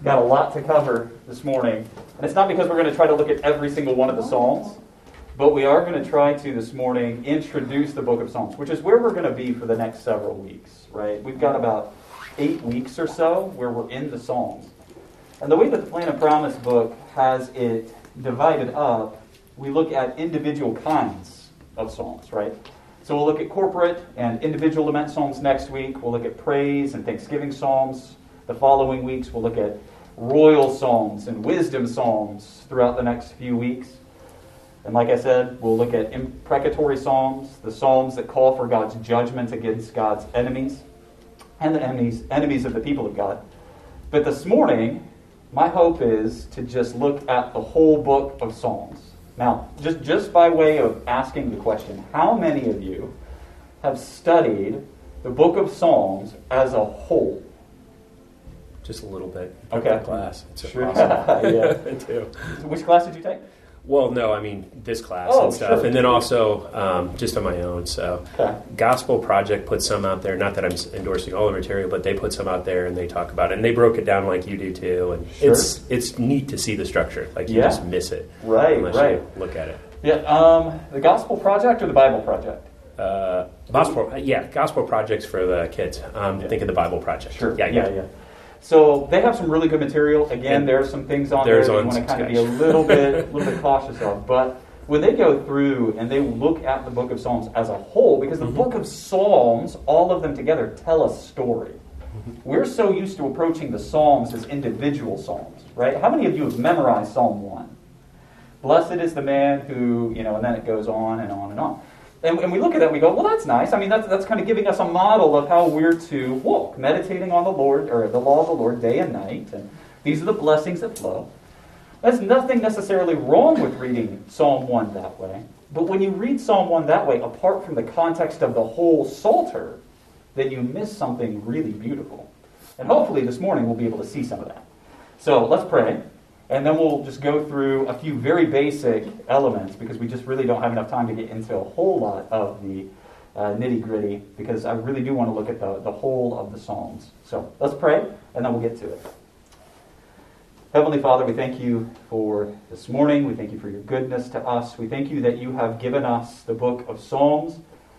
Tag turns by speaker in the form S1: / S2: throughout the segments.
S1: got a lot to cover this morning. And it's not because we're going to try to look at every single one of the Psalms, but we are going to try to this morning introduce the book of Psalms, which is where we're going to be for the next several weeks, right? We've got about 8 weeks or so where we're in the Psalms. And the way that the Plan of Promise book has it divided up, we look at individual kinds of Psalms, right? So we'll look at corporate and individual lament Psalms next week. We'll look at praise and thanksgiving Psalms. The following weeks, we'll look at royal Psalms and wisdom Psalms throughout the next few weeks. And like I said, we'll look at imprecatory Psalms, the Psalms that call for God's judgment against God's enemies and the enemies of the people of God. But this morning, my hope is to just look at the whole book of Psalms. Now, just by way of asking the question, how many of you have studied the book of Psalms as a whole?
S2: Just a little bit.
S1: Okay.
S2: Class. It's
S1: Sure.
S2: awesome.
S1: Yeah.
S2: Too.
S1: Which class did you take?
S2: Well, no, I mean this class
S1: Oh,
S2: and stuff,
S1: sure.
S2: and then also just on my own. So,
S1: Okay.
S2: Gospel Project put some out there. Not that I'm endorsing all the material, but they put some out there and they talk about it, and they broke it down like you do too. And
S1: Sure.
S2: it's neat to see the structure. Like you
S1: Yeah.
S2: just miss it,
S1: Right,
S2: unless
S1: right.
S2: you look at it.
S1: Yeah. The Gospel Project or the Bible Project?
S2: Gospel Project's for the kids. Think of the Bible Project.
S1: Sure.
S2: Yeah.
S1: So they have some really good material. Again,
S2: And
S1: there are some things on there that you
S2: on
S1: want to
S2: some
S1: kind of be a
S2: sketch.
S1: little bit cautious of. But when they go through and they look at the book of Psalms as a whole, because the book of Psalms, all of them together, tell a story. We're so used to approaching the Psalms as individual Psalms, right? How many of you have memorized Psalm 1? Blessed is the man who, and then it goes on and on and on. And we look at that and we go, well, that's nice. I mean, that's kind of giving us a model of how we're to walk, meditating on the Lord, or the law of the Lord day and night. And these are the blessings that flow. There's nothing necessarily wrong with reading Psalm 1 that way. But when you read Psalm 1 that way, apart from the context of the whole Psalter, then you miss something really beautiful. And hopefully this morning we'll be able to see some of that. So let's pray. And then we'll just go through a few very basic elements because we just really don't have enough time to get into a whole lot of the nitty-gritty because I really do want to look at the whole of the Psalms. So let's pray, and then we'll get to it. Heavenly Father, we thank you for this morning. We thank you for your goodness to us. We thank you that you have given us the book of Psalms,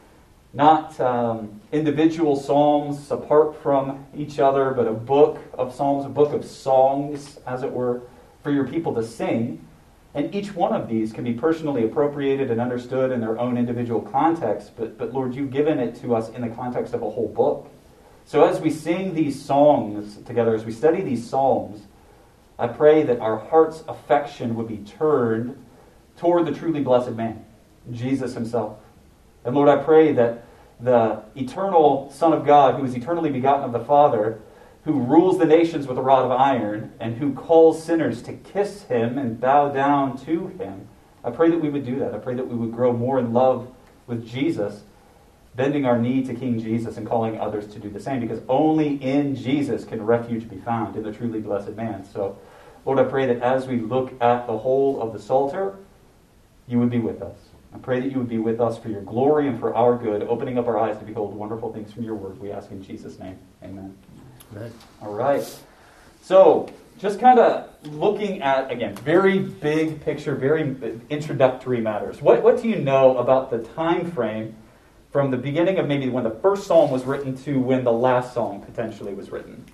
S1: not individual psalms apart from each other, but a book of psalms, a book of songs, as it were, for your people to sing. And each one of these can be personally appropriated and understood in their own individual context, but Lord, you've given it to us in the context of a whole book. So as we sing these songs together, as we study these psalms, I pray that our heart's affection would be turned toward the truly blessed man, Jesus himself. And Lord, I pray that the eternal Son of God, who is eternally begotten of the Father, who rules the nations with a rod of iron, and who calls sinners to kiss him and bow down to him, I pray that we would do that. I pray that we would grow more in love with Jesus, bending our knee to King Jesus and calling others to do the same, because only in Jesus can refuge be found, in the truly blessed man. So, Lord, I pray that as we look at the whole of the Psalter, you would be with us. I pray that you would be with us for your glory and for our good, opening up our eyes to behold wonderful things from your word. We ask in Jesus' name. Amen.
S2: Amen.
S1: All right. So, just kind of looking at, again, very big picture, very introductory matters. What do you know about the time frame from the beginning of maybe when the first psalm was written to when the last psalm potentially was written?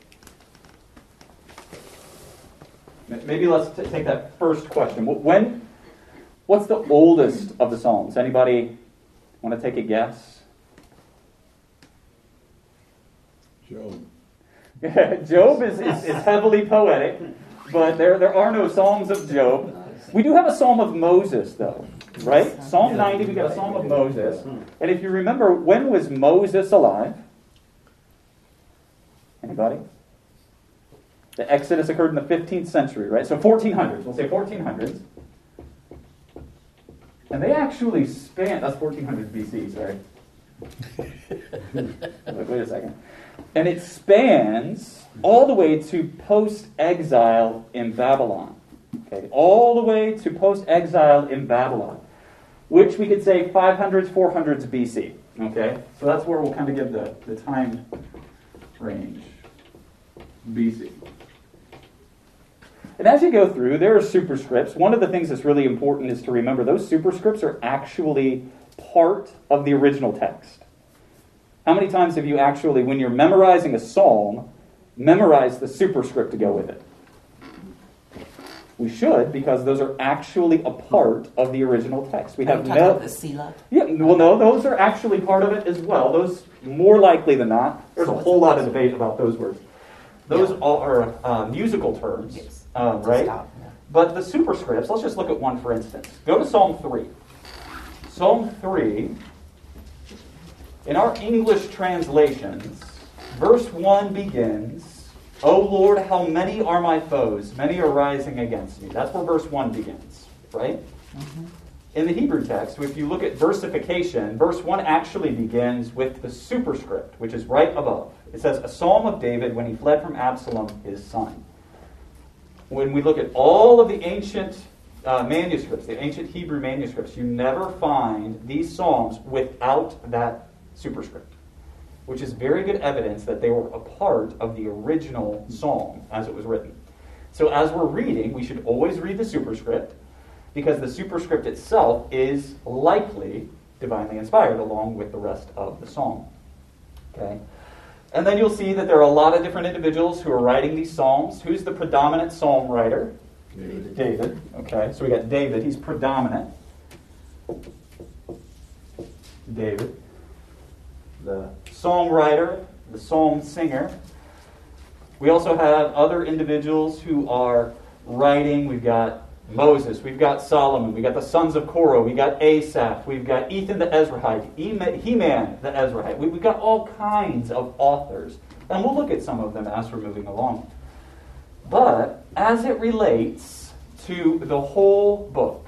S1: Maybe let's take that first question. What's the oldest of the psalms? Anybody want to take a guess?
S3: Job.
S1: Job is heavily poetic, but there are no psalms of Job. We do have a psalm of Moses, though, right? Psalm 90, we got a psalm of Moses. And if you remember, when was Moses alive? Anybody? The Exodus occurred in the 15th century, right? So 1400s. We'll say 1400s. And they actually span... That's 1400 BC, sorry. Wait a second. And it spans all the way to post-exile in Babylon. Okay, all the way to post-exile in Babylon, which we could say 500s, 400s BC. Okay, so that's where we'll kind of give the time range. BC. And as you go through, there are superscripts. One of the things that's really important is to remember those superscripts are actually part of the original text. How many times have you actually, when you're memorizing a psalm, memorized the superscript to go with it? We should, because those are actually a part of the original text. We have
S4: no the Selah.
S1: Yeah, well, no, those are actually part of it as well. Those, more likely than not, there's a whole lot of debate about those words. Those are musical terms,
S4: Yes.
S1: right?
S4: Stop, yeah.
S1: But the superscripts, let's just look at one for instance. Go to Psalm 3. Psalm 3, in our English translations, verse 1 begins, "O Lord, how many are my foes? Many are rising against me." That's where verse 1 begins, right?
S4: Mm-hmm.
S1: In the Hebrew text, if you look at versification, verse 1 actually begins with the superscript, which is right above. It says, "A psalm of David when he fled from Absalom, his son." When we look at all of the ancient manuscripts, the ancient Hebrew manuscripts, you never find these psalms without that superscript, which is very good evidence that they were a part of the original psalm as it was written. So as we're reading, we should always read the superscript, because the superscript itself is likely divinely inspired along with the rest of the psalm. Okay? And then you'll see that there are a lot of different individuals who are writing these psalms. Who's the predominant psalm writer? David. Okay, so we got David. He's predominant. David. The psalm writer, the psalm singer. We also have other individuals who are writing. We've got Moses, we've got Solomon, we've got the sons of Korah, we've got Asaph, we've got Ethan the Ezrahite, Heman the Ezrahite. We've got all kinds of authors, and we'll look at some of them as we're moving along. But as it relates to the whole book,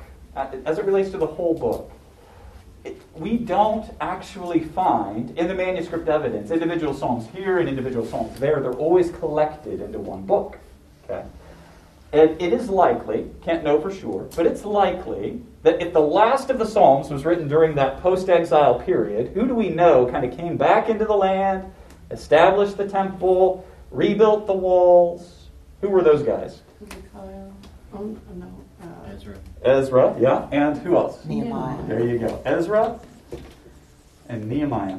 S1: we don't actually find in the manuscript evidence individual psalms here and individual psalms there. They're always collected into one book. Okay? And it is likely, can't know for sure, but it's likely that if the last of the Psalms was written during that post-exile period, who do we know kind of came back into the land, established the temple, rebuilt the walls? Who were those guys? Ezra, yeah. And who else?
S4: Nehemiah.
S1: There you go. Ezra and Nehemiah.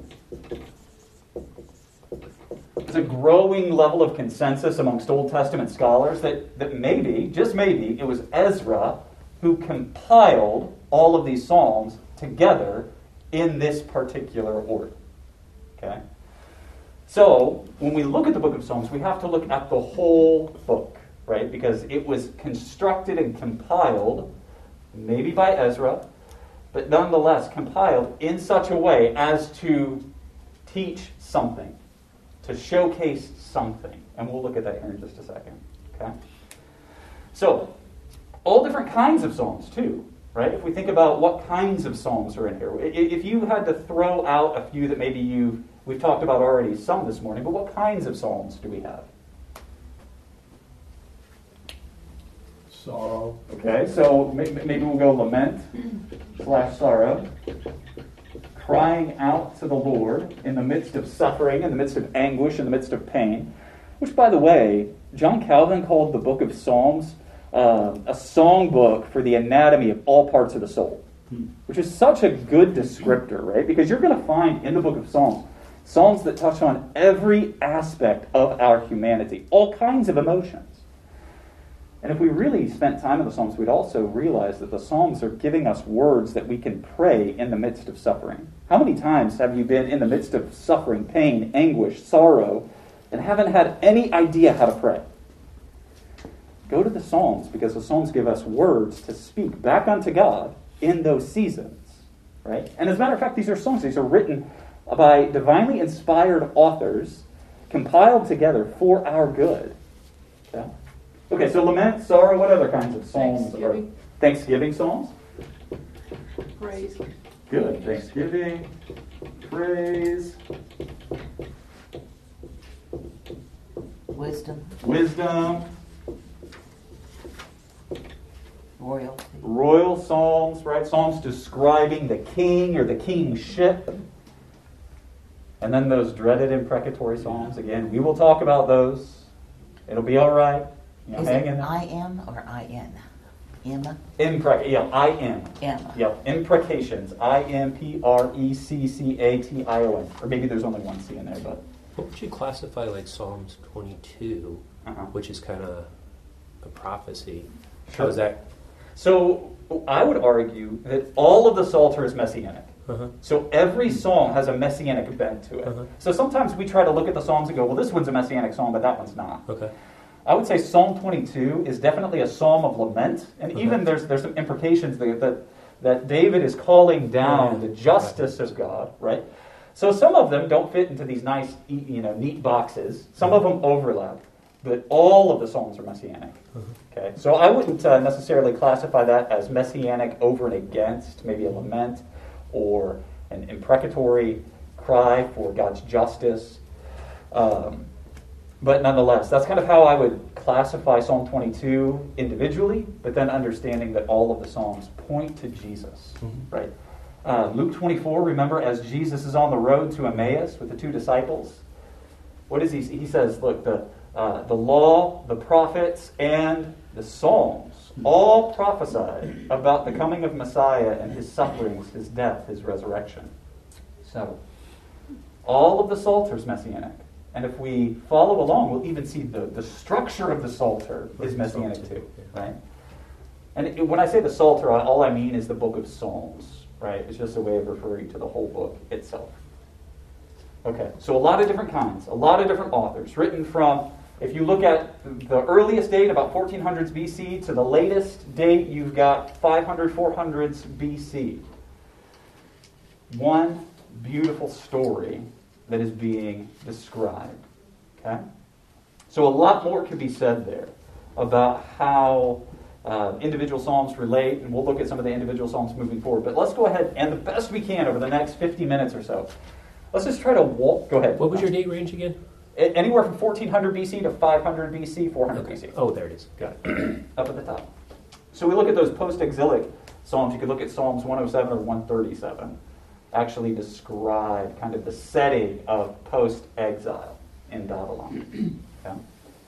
S1: There's a growing level of consensus amongst Old Testament scholars that maybe, just maybe, it was Ezra who compiled all of these Psalms together in this particular order. Okay? So, when we look at the book of Psalms, we have to look at the whole book, right? Because it was constructed and compiled, maybe by Ezra, but nonetheless compiled in such a way as to teach something, to showcase something. And we'll look at that here in just a second. Okay? So, all different kinds of psalms too, right? If we think about what kinds of psalms are in here. If you had to throw out a few that maybe we've talked about already some this morning, but what kinds of psalms do we have?
S3: Sorrow.
S1: Okay, so maybe we'll go lament / sorrow. Crying out to the Lord in the midst of suffering, in the midst of anguish, in the midst of pain. Which, by the way, John Calvin called the book of Psalms a songbook for the anatomy of all parts of the soul. Which is such a good descriptor, right? Because you're going to find in the book of Psalms, Psalms that touch on every aspect of our humanity. All kinds of emotions. And if we really spent time in the Psalms, we'd also realize that the Psalms are giving us words that we can pray in the midst of suffering. How many times have you been in the midst of suffering, pain, anguish, sorrow, and haven't had any idea how to pray? Go to the Psalms, because the Psalms give us words to speak back unto God in those seasons. Right? And as a matter of fact, these are songs. These are written by divinely inspired authors, compiled together for our good. Okay? Okay, so lament, sorrow, what other kinds of psalms are Thanksgiving psalms?
S5: Praise.
S1: Good. Thanksgiving, praise,
S4: Wisdom. Royalty.
S1: Royal psalms, right? Psalms describing the king or the kingship. And then those dreaded imprecatory psalms. Again, we will talk about those. It'll be all right. Is hang
S4: it
S1: in there.
S4: I-M or I-N? Emma?
S1: I-M.
S4: Emma.
S1: Yep, imprecations. I-M-P-R-E-C-C-A-T-I-O-N. Or maybe there's only one C in there, but...
S2: What would you classify like Psalms 22, which is kind of a prophecy?
S1: Sure.
S2: How is that?
S1: So I would argue that all of the Psalter is messianic. So every psalm has a messianic bent to it. So sometimes we try to look at the psalms and go, well, this one's a messianic psalm, but that one's not.
S2: Okay.
S1: I would say Psalm 22 is definitely a psalm of lament, and even there's some implications there that David is calling down the justice of God, right? So some of them don't fit into these nice, neat boxes. Some of them overlap, but all of the psalms are messianic. Okay, so I wouldn't necessarily classify that as messianic over and against, maybe a lament or an imprecatory cry for God's justice. But nonetheless, that's kind of how I would classify Psalm 22 individually, but then understanding that all of the Psalms point to Jesus, right? Luke 24, remember, as Jesus is on the road to Emmaus with the two disciples, what is he? He says, look, the law, the prophets, and the Psalms all prophesied about the coming of Messiah and his sufferings, his death, his resurrection. So, all of the Psalter's messianic. And if we follow along, we'll even see the structure of the Psalter is messianic too, right? And when I say the Psalter, all I mean is the book of Psalms, right? It's just a way of referring to the whole book itself. Okay, so a lot of different kinds, a lot of different authors, written from, if you look at the earliest date, about 1400s BC, to the latest date, you've got 500, 400s BC. One beautiful story that is being described. Okay? So a lot more could be said there about how individual psalms relate, and we'll look at some of the individual psalms moving forward. But let's go ahead and the best we can over the next 50 minutes or so. Let's just try to walk. Go ahead.
S2: What was your date range again?
S1: Anywhere from 1400 BC to 500 BC, 400 BC.
S2: Oh, there it is. Got it.
S1: Up at the top. So we look at those post-exilic psalms. You could look at Psalms 107 or 137. Actually describe kind of the setting of post-exile in Babylon. Okay?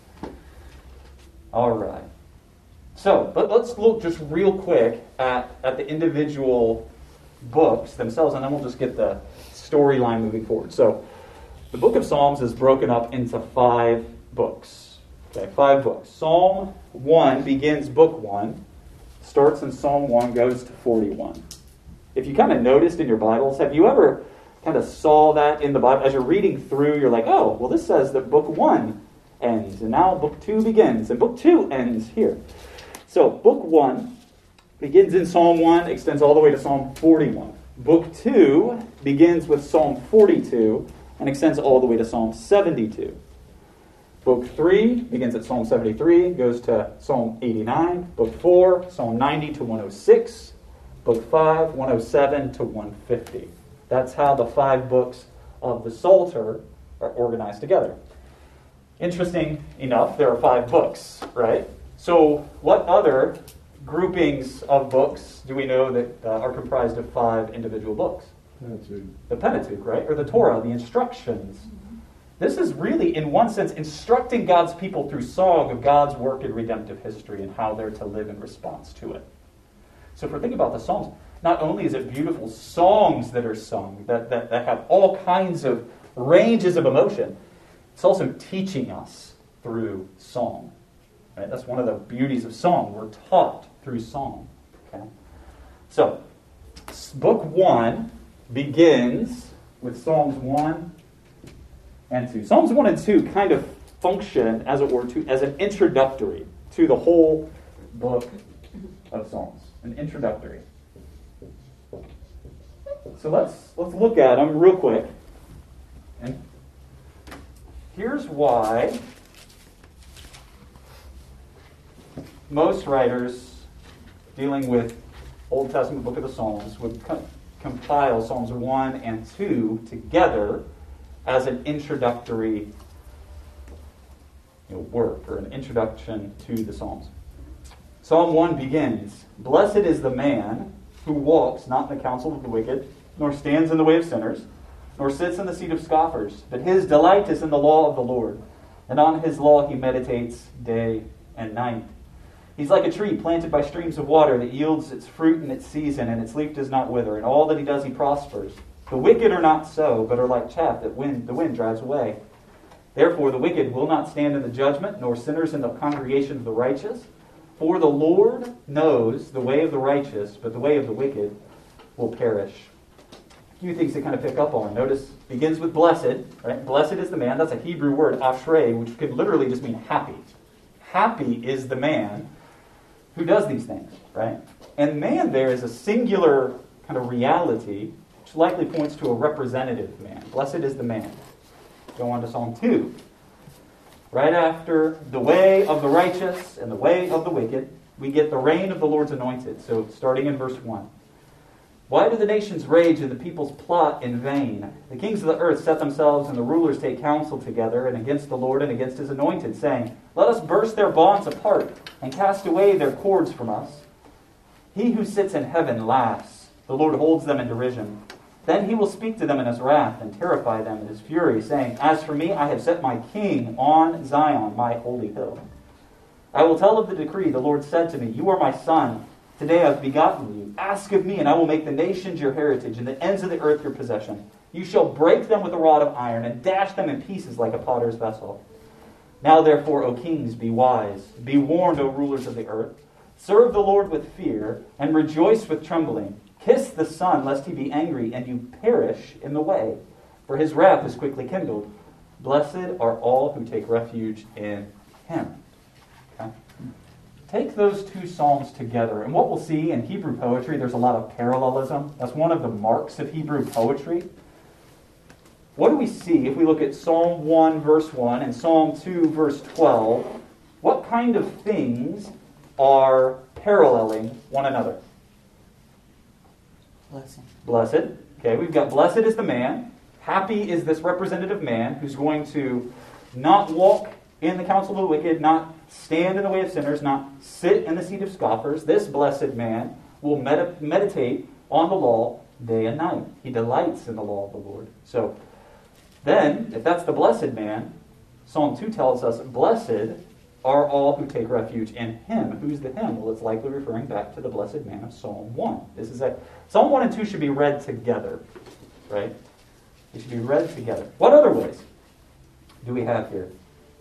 S1: All right. So let's look just real quick at the individual books themselves, and then we'll just get the storyline moving forward. So the book of Psalms is broken up into 5 books. Okay, 5 books. Psalm 1 begins book 1, starts in Psalm 1, goes to 41. If you kind of noticed in your Bibles, have you ever kind of saw that in the Bible? As you're reading through, you're like, oh, well, this says that book 1 ends, and now book 2 begins, and book 2 ends here. So book 1 begins in Psalm 1, extends all the way to Psalm 41. Book 2 begins with Psalm 42, and extends all the way to Psalm 72. Book 3 begins at Psalm 73, goes to Psalm 89. Book 4, Psalm 90 to 106. Book 5, 107 to 150. That's how the 5 books of the Psalter are organized together. Interesting enough, there are 5 books, right? So what other groupings of books do we know that are comprised of 5 individual books? The Pentateuch, right? Or the Torah, the instructions. This is really, in one sense, instructing God's people through song of God's work in redemptive history and how they're to live in response to it. So if we're thinking about the Psalms, not only is it beautiful songs that are sung, that have all kinds of ranges of emotion, it's also teaching us through song. Right? That's one of the beauties of song. We're taught through song. Okay? So, book 1 begins with Psalms 1 and 2. Psalms 1 and 2 kind of function, as it were, as an introductory to the whole book of Psalms. An introductory. So let's look at them real quick. And here's why most writers dealing with Old Testament book of the Psalms would compile Psalms 1 and 2 together as an introductory work, or an introduction to the Psalms. Psalm 1 begins, "Blessed is the man who walks not in the counsel of the wicked, nor stands in the way of sinners, nor sits in the seat of scoffers, but his delight is in the law of the Lord, and on his law he meditates day and night. He's like a tree planted by streams of water that yields its fruit in its season, and its leaf does not wither. In all that he does, he prospers. The wicked are not so, but are like chaff that the wind drives away. Therefore, the wicked will not stand in the judgment, nor sinners in the congregation of the righteous. For the Lord knows the way of the righteous, but the way of the wicked will perish. A few things to kind of pick up on. Notice, begins with blessed, right? Blessed is the man. That's a Hebrew word, ashrei, which could literally just mean happy. Happy is the man who does these things, right? And man there is a singular kind of reality, which likely points to a representative man. Blessed is the man. Go on to Psalm 2. Right after the way of the righteous and the way of the wicked, we get the reign of the Lord's anointed. So starting in verse 1. Why do the nations rage and the peoples plot in vain? The kings of the earth set themselves and the rulers take counsel together and against the Lord and against his anointed, saying, let us burst their bonds apart and cast away their cords from us. He who sits in heaven laughs. The Lord holds them in derision. Then he will speak to them in his wrath and terrify them in his fury, saying, as for me, I have set my king on Zion, my holy hill. I will tell of the decree. The Lord said to me, you are my son. Today I have begotten you. Ask of me, and I will make the nations your heritage, and the ends of the earth your possession. You shall break them with a rod of iron, and dash them in pieces like a potter's vessel. Now therefore, O kings, be wise. Be warned, O rulers of the earth. Serve the Lord with fear, and rejoice with trembling. Kiss the Son, lest he be angry, and you perish in the way. For his wrath is quickly kindled. Blessed are all who take refuge in him. Okay? Take those two psalms together, and what we'll see in Hebrew poetry, there's a lot of parallelism. That's one of the marks of Hebrew poetry. What do we see if we look at Psalm 1, verse 1, and Psalm 2, verse 12? What kind of things are paralleling one another?
S4: Blessing.
S1: Blessed. Okay, we've got blessed is the man. Happy is this representative man who's going to not walk in the counsel of the wicked, not stand in the way of sinners, not sit in the seat of scoffers. This blessed man will meditate on the law day and night. He delights in the law of the Lord. So then, if that's the blessed man, Psalm 2 tells us, blessed are all who take refuge in him. Who's the him? Well, it's likely referring back to the blessed man of Psalm 1. Psalm 1 and 2 should be read together, right? They should be read together. What other ways do we have here?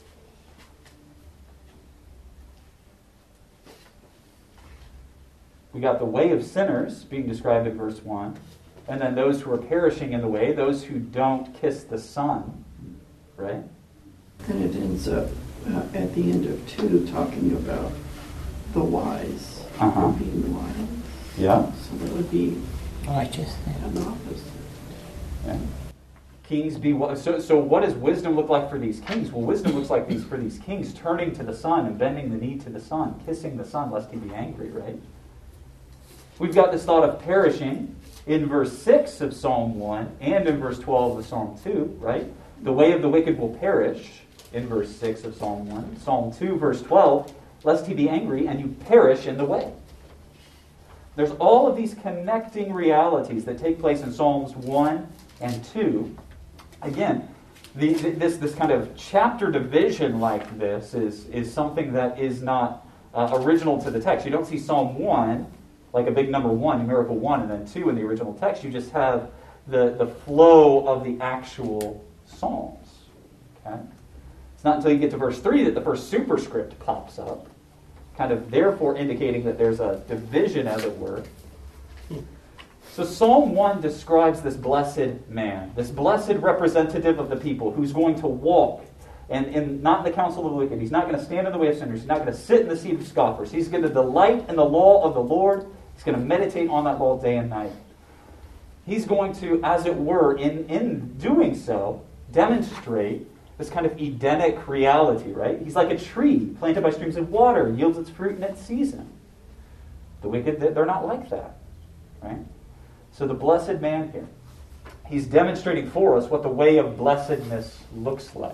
S1: We got the way of sinners being described in verse 1, and then those who are perishing in the way, those who don't kiss the Son, right?
S5: And it ends up at the end of 2 talking about the wise being wise.
S1: Yeah.
S5: So that would be
S4: Righteous.
S5: an opposite.
S1: Yeah. Kings be wise. So what does wisdom look like for these kings? Well, wisdom looks like for these kings turning to the Son and bending the knee to the Son, kissing the Son lest he be angry, right? We've got this thought of perishing in verse 6 of Psalm 1 and in verse 12 of Psalm 2, right? The way of the wicked will perish in verse 6 of Psalm 1. Psalm 2, verse 12, lest he be angry and you perish in the way. There's all of these connecting realities that take place in Psalms 1 and 2. Again, this kind of chapter division like this is something that is not original to the text. You don't see Psalm 1 like a big number 1, numerical 1, and then 2 in the original text. You just have the flow of the actual Psalms. Okay? It's not until you get to verse 3 that the first superscript pops up, kind of therefore indicating that there's a division, as it were. So Psalm 1 describes this blessed man, this blessed representative of the people who's going to walk and not in the counsel of the wicked. He's not going to stand in the way of sinners. He's not going to sit in the seat of scoffers. He's going to delight in the law of the Lord. He's going to meditate on that law day and night. He's going to, as it were, in doing so, demonstrate this kind of Edenic reality, right? He's like a tree planted by streams of water, yields its fruit in its season. The wicked, they're not like that, right? So the blessed man here, he's demonstrating for us what the way of blessedness looks like.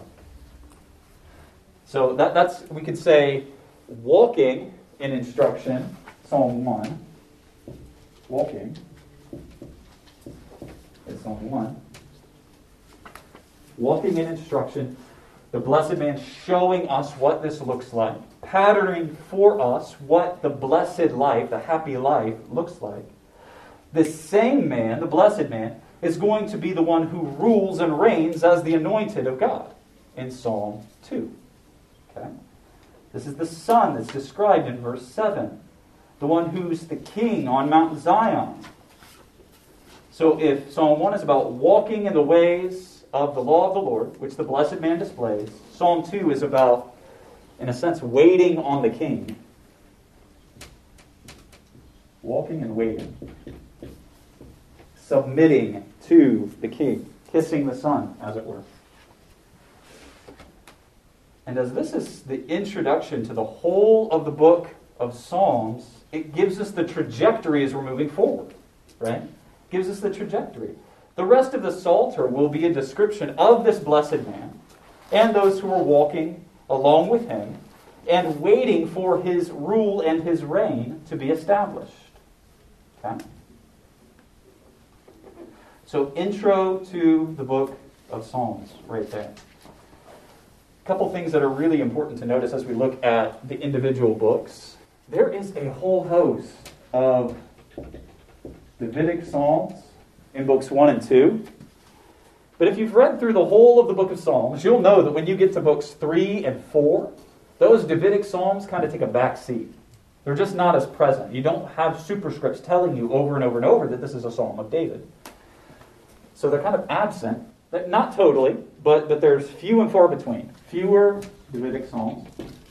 S1: So that's, we could say, walking in instruction, Psalm 1. Walking is Psalm 1. Walking in instruction. The blessed man showing us what this looks like, patterning for us what the blessed life, the happy life, looks like. This same man, the blessed man, is going to be the one who rules and reigns as the anointed of God in Psalm 2. Okay? This is the Son that's described in verse 7, the one who's the king on Mount Zion. So if Psalm 1 is about walking in the ways of the law of the Lord, which the blessed man displays, Psalm 2 is about, in a sense, waiting on the king. Walking and waiting. Submitting to the king. Kissing the Son, as it were. And as this is the introduction to the whole of the book of Psalms, it gives us the trajectory as we're moving forward. Right? It gives us the trajectory. The rest of the Psalter will be a description of this blessed man and those who are walking along with him and waiting for his rule and his reign to be established. Okay? So, intro to the book of Psalms, right there. A couple things that are really important to notice as we look at the individual books. There is a whole host of Davidic Psalms in books 1 and 2. But if you've read through the whole of the book of Psalms, you'll know that when you get to books 3 and 4, those Davidic Psalms kind of take a back seat. They're just not as present. You don't have superscripts telling you over and over and over that this is a Psalm of David. So they're kind of absent. Not totally, but there's few and far between. Fewer Davidic Psalms.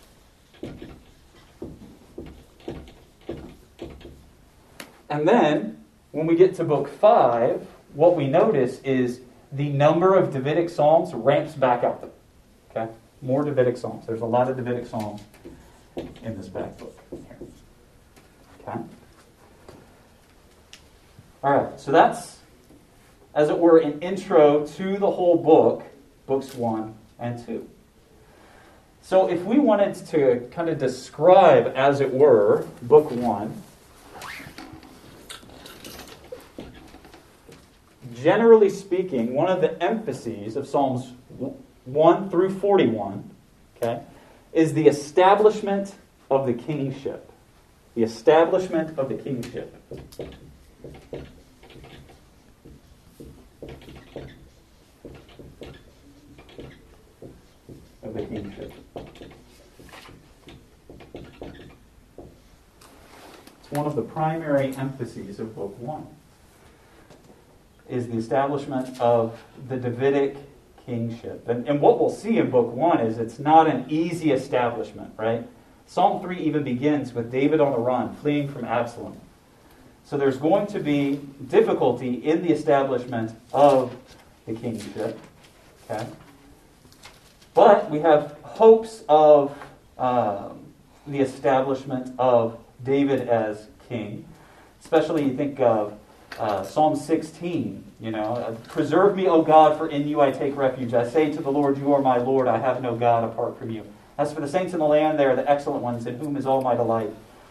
S1: And then, when we get to book 5, what we notice is the number of Davidic Psalms ramps back up. Okay? More Davidic Psalms. There's a lot of Davidic Psalms in this back book. Here. Okay? All right, so that's, as it were, an intro to the whole book, books 1 and 2. So if we wanted to kind of describe, as it were, book 1, generally speaking, one of the emphases of Psalms 1 through 41, okay, is the establishment of the kingship. The establishment of the kingship. Of the kingship. It's one of the primary emphases of Book 1. Is the establishment of the Davidic kingship. And what we'll see in Book 1 is it's not an easy establishment, right? Psalm 3 even begins with David on the run, fleeing from Absalom. So there's going to be difficulty in the establishment of the kingship. Okay? But we have hopes of the establishment of David as king. Especially you think of Psalm 16, preserve me, O God, for in you I take refuge. I say to the Lord, you are my Lord, I have no God apart from you. As for the saints in the land, they are the excellent ones, in whom is all my delight.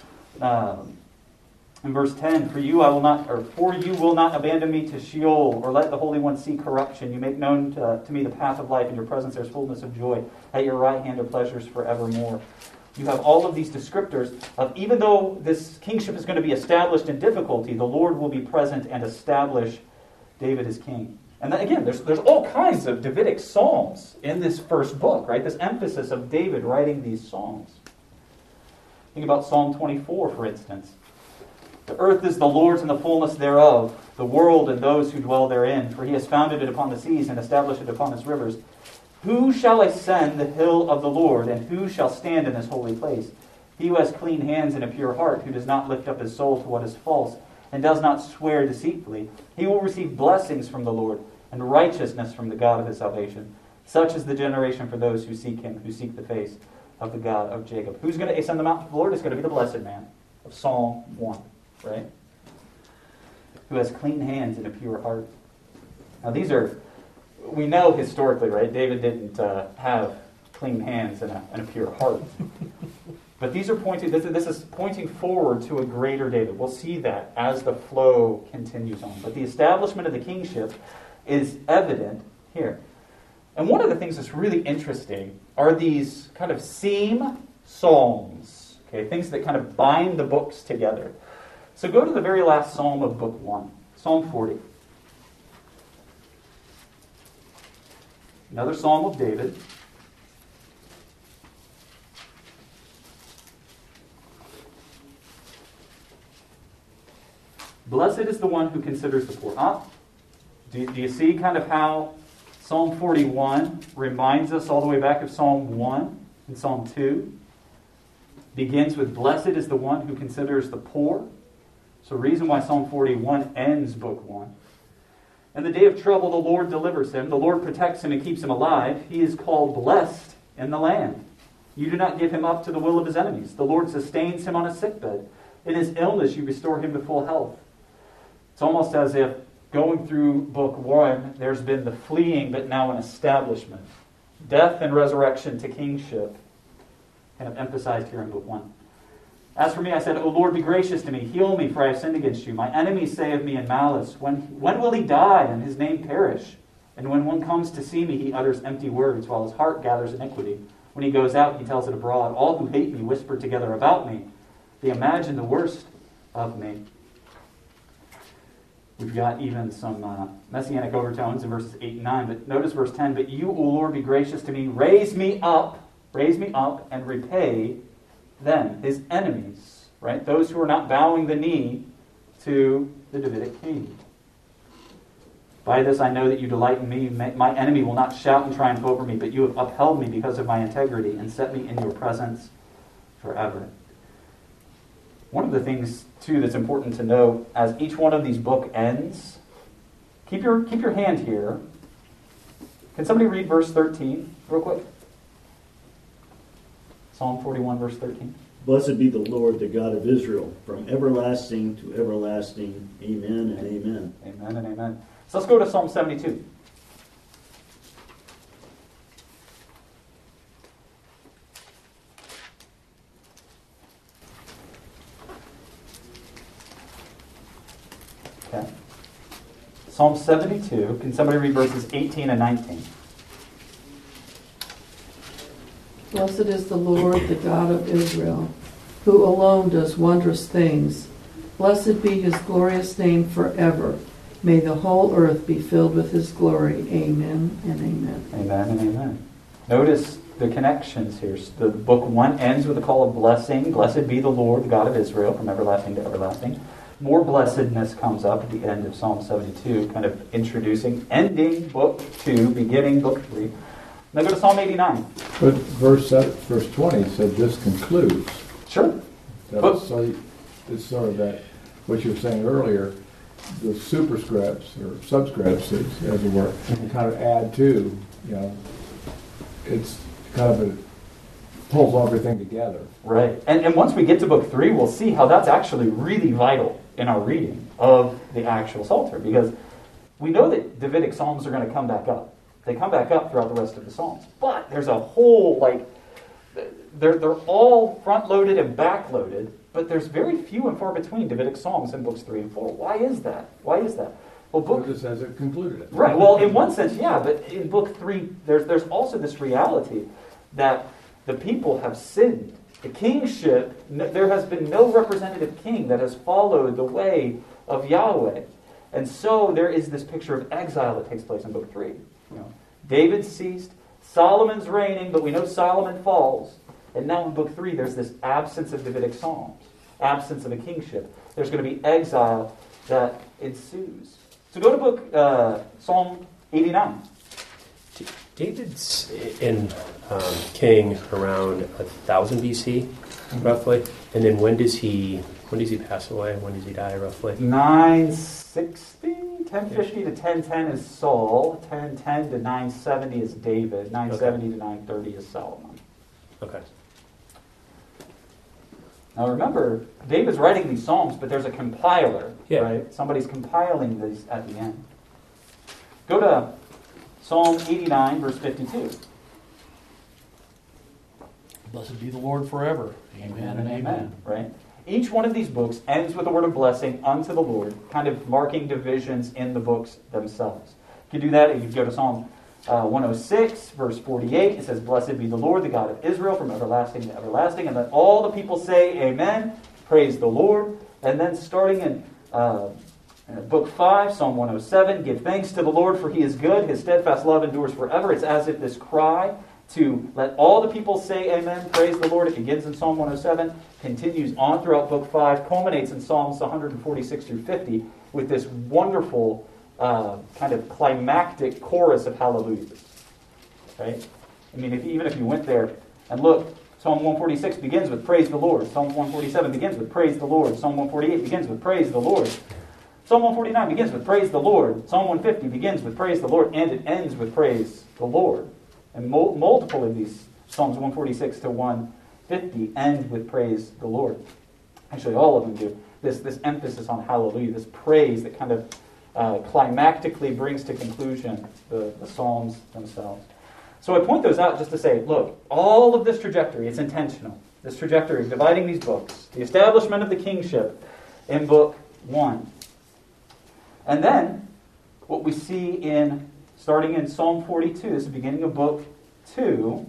S1: In verse 10, for you will not abandon me to Sheol, or let the Holy One see corruption. You make known to me the path of life. In your presence there is fullness of joy. At your right hand are pleasures forevermore. You have all of these descriptors of, even though this kingship is going to be established in difficulty, the Lord will be present and establish David as king. And then again, there's all kinds of Davidic psalms in this first book, right? This emphasis of David writing these psalms. Think about Psalm 24, for instance. The earth is the Lord's and the fullness thereof, the world and those who dwell therein. For he has founded it upon the seas and established it upon its rivers. Who shall ascend the hill of the Lord, and who shall stand in his holy place? He who has clean hands and a pure heart, who does not lift up his soul to what is false, and does not swear deceitfully. He will receive blessings from the Lord, and righteousness from the God of his salvation. Such is the generation for those who seek him, who seek the face of the God of Jacob. Who's going to ascend the mountain of the Lord? It's going to be the blessed man of Psalm 1, right? Who has clean hands and a pure heart. Now these are, we know historically, right? David didn't have clean hands and a pure heart. But these are pointing, this is pointing forward to a greater David. We'll see that as the flow continues on. But the establishment of the kingship is evident here. And one of the things that's really interesting are these kind of seam psalms, okay, things that kind of bind the books together. So go to the very last psalm of book 1, Psalm 40. Another psalm of David. Blessed is the one who considers the poor. Do you see kind of how Psalm 41 reminds us all the way back of Psalm 1 and Psalm 2? Begins with, blessed is the one who considers the poor. So reason why Psalm 41 ends book 1. In the day of trouble, the Lord delivers him. The Lord protects him and keeps him alive. He is called blessed in the land. You do not give him up to the will of his enemies. The Lord sustains him on a sickbed. In his illness, you restore him to full health. It's almost as if going through book 1, there's been the fleeing, but now an establishment. Death and resurrection to kingship, kind of emphasized here in book 1. As for me, I said, O Lord, be gracious to me. Heal me, for I have sinned against you. My enemies say of me in malice, when will he die and his name perish? And when one comes to see me, he utters empty words, while his heart gathers iniquity. When he goes out, he tells it abroad. All who hate me whisper together about me. They imagine the worst of me. We've got even some messianic overtones in verses 8 and 9. But notice verse 10, but you, O Lord, be gracious to me. Raise me up, and repay them, his enemies, right? Those who are not bowing the knee to the Davidic king. By this I know that you delight in me. My enemy will not shout and triumph over me, but you have upheld me because of my integrity and set me in your presence forever. One of the things, too, that's important to know, as each one of these book ends, keep your hand here. Can somebody read verse 13 real quick? Psalm 41, verse 13.
S6: Blessed be the Lord, the God of Israel, from everlasting to everlasting. Amen and amen.
S1: Amen and amen. So let's go to Psalm 72. Okay. Psalm 72. Can somebody read verses 18 and 19?
S5: Blessed is the Lord, the God of Israel, who alone does wondrous things. Blessed be his glorious name forever. May the whole earth be filled with his glory. Amen and amen.
S1: Amen and amen. Notice the connections here. The book 1 ends with a call of blessing. Blessed be the Lord, the God of Israel, from everlasting to everlasting. More blessedness comes up at the end of Psalm 72, kind of introducing, ending book 2, beginning book 3. Now go to Psalm 89.
S3: But verse 20 said this concludes.
S1: Sure.
S3: So it's sort of that, what you were saying earlier, the superscripts or subscripts, as it were, kind of add to, it's kind of pulls everything together.
S1: Right. And once we get to book 3, we'll see how that's actually really vital in our reading of the actual Psalter, because we know that Davidic Psalms are going to come back up. They come back up throughout the rest of the Psalms. But there's a whole, they're all front-loaded and back-loaded, but there's very few and far between Davidic Psalms in books 3 and 4. Why is that? Well,
S3: just as it concluded it.
S1: Right. Well, in one sense, yeah, but in book 3, there's also this reality that the people have sinned. The kingship, there has been no representative king that has followed the way of Yahweh. And so there is this picture of exile that takes place in book 3. David ceased, Solomon's reigning, but we know Solomon falls. And now in book 3, there's this absence of Davidic Psalms, absence of a kingship. There's going to be exile that ensues. So go to book Psalm 89.
S2: David's in king around 1000 BC, roughly. And then when does he pass away? When does he die, roughly?
S1: 960, 1050 to 1010 is Saul. 1010 to 970 is David. 970 to 930 is Solomon.
S2: Okay.
S1: Now remember, David's writing these Psalms, but there's a compiler,
S2: yeah.
S1: Right? Somebody's compiling these at the end. Go to Psalm 89, verse 52.
S7: Blessed be the Lord forever. Amen and amen.
S1: Right? Each one of these books ends with a word of blessing unto the Lord, kind of marking divisions in the books themselves. You can do that if you go to Psalm 106, verse 48, it says, "Blessed be the Lord, the God of Israel, from everlasting to everlasting." And let all the people say, "Amen." Praise the Lord. And then starting in book 5, Psalm 107, "Give thanks to the Lord, for he is good. His steadfast love endures forever." It's as if this cry to let all the people say amen, praise the Lord. It begins in Psalm 107, continues on throughout book 5, culminates in Psalms 146 through 50 with this wonderful kind of climactic chorus of hallelujahs. Right? I mean, even if you went there and looked, Psalm 146 begins with praise the Lord. Psalm 147 begins with praise the Lord. Psalm 148 begins with praise the Lord. Psalm 149 begins with praise the Lord. Psalm 150 begins with praise the Lord, and it ends with praise the Lord. And multiple of these, Psalms 146 to 150, end with praise the Lord. Actually, all of them do. This emphasis on hallelujah, this praise that kind of climactically brings to conclusion the Psalms themselves. So I point those out just to say, look, all of this trajectory, it's intentional. This trajectory of dividing these books, the establishment of the kingship in book 1. And then, what we see starting in Psalm 42, this is the beginning of book 2,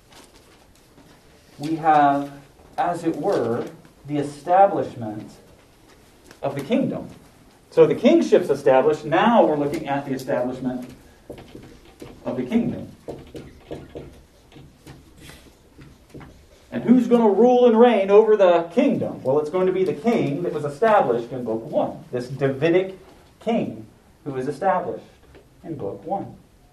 S1: we have, as it were, the establishment of the kingdom. So the kingship's established. Now we're looking at the establishment of the kingdom. And who's going to rule and reign over the kingdom? Well, it's going to be the king that was established in book 1. This Davidic king who was established in book 1.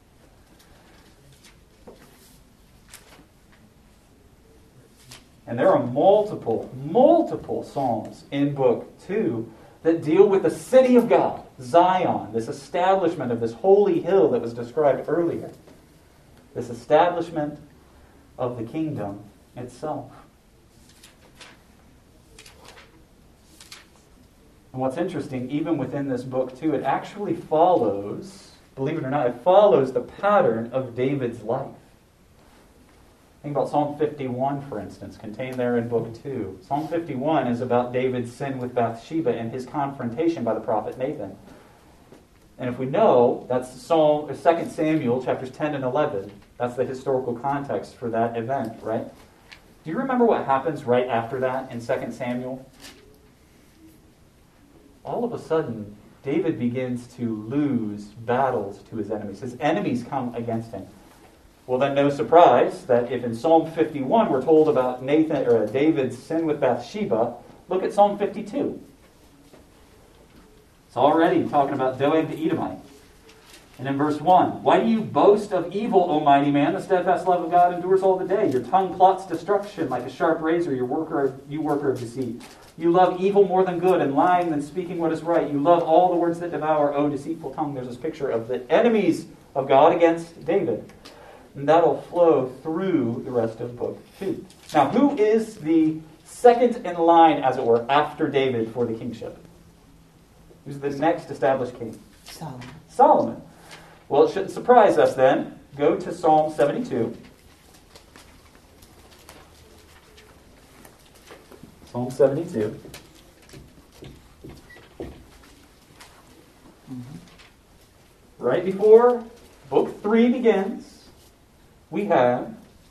S1: And there are multiple psalms in book 2 that deal with the city of God, Zion, this establishment of this holy hill that was described earlier. This establishment of the kingdom itself. And what's interesting, even within this book too, it actually follows, believe it or not, it follows the pattern of David's life. Think about Psalm 51, for instance, contained there in book 2. Psalm 51 is about David's sin with Bathsheba and his confrontation by the prophet Nathan. And if we know, that's 2 Samuel chapters 10 and 11. That's the historical context for that event, right? Do you remember what happens right after that in 2 Samuel? All of a sudden, David begins to lose battles to his enemies. His enemies come against him. Well, then no surprise that if in Psalm 51 we're told about David's sin with Bathsheba, look at Psalm 52. It's already talking about Doeg the Edomite. And in verse 1, "Why do you boast of evil, O mighty man? The steadfast love of God endures all the day. Your tongue plots destruction like a sharp razor, you worker of deceit. You love evil more than good, and lying than speaking what is right. You love all the words that devour, O deceitful tongue." There's this picture of the enemies of God against David. And that'll flow through the rest of book 2. Now, who is the second in line, as it were, after David for the kingship? Who's the next established king? Solomon. Well, it shouldn't surprise us then. Go to Psalm 72. Psalm 72. Right before book 3 begins, we have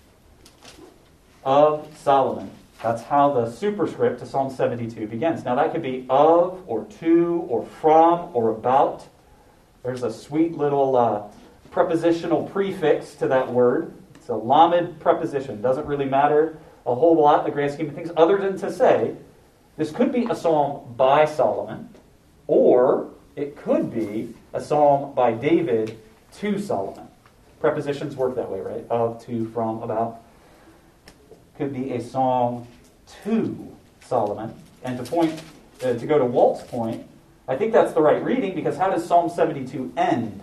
S1: of Solomon. That's how the superscript to Psalm 72 begins. Now that could be of, or to, or from, or about. There's a sweet little prepositional prefix to that word. It's a lamed preposition. Doesn't really matter a whole lot in the grand scheme of things, other than to say this could be a psalm by Solomon, or it could be a psalm by David to Solomon. Prepositions work that way, right? Of, to, from, about. Could be a song to Solomon. And to go to Walt's point, I think that's the right reading, because how does Psalm 72 end?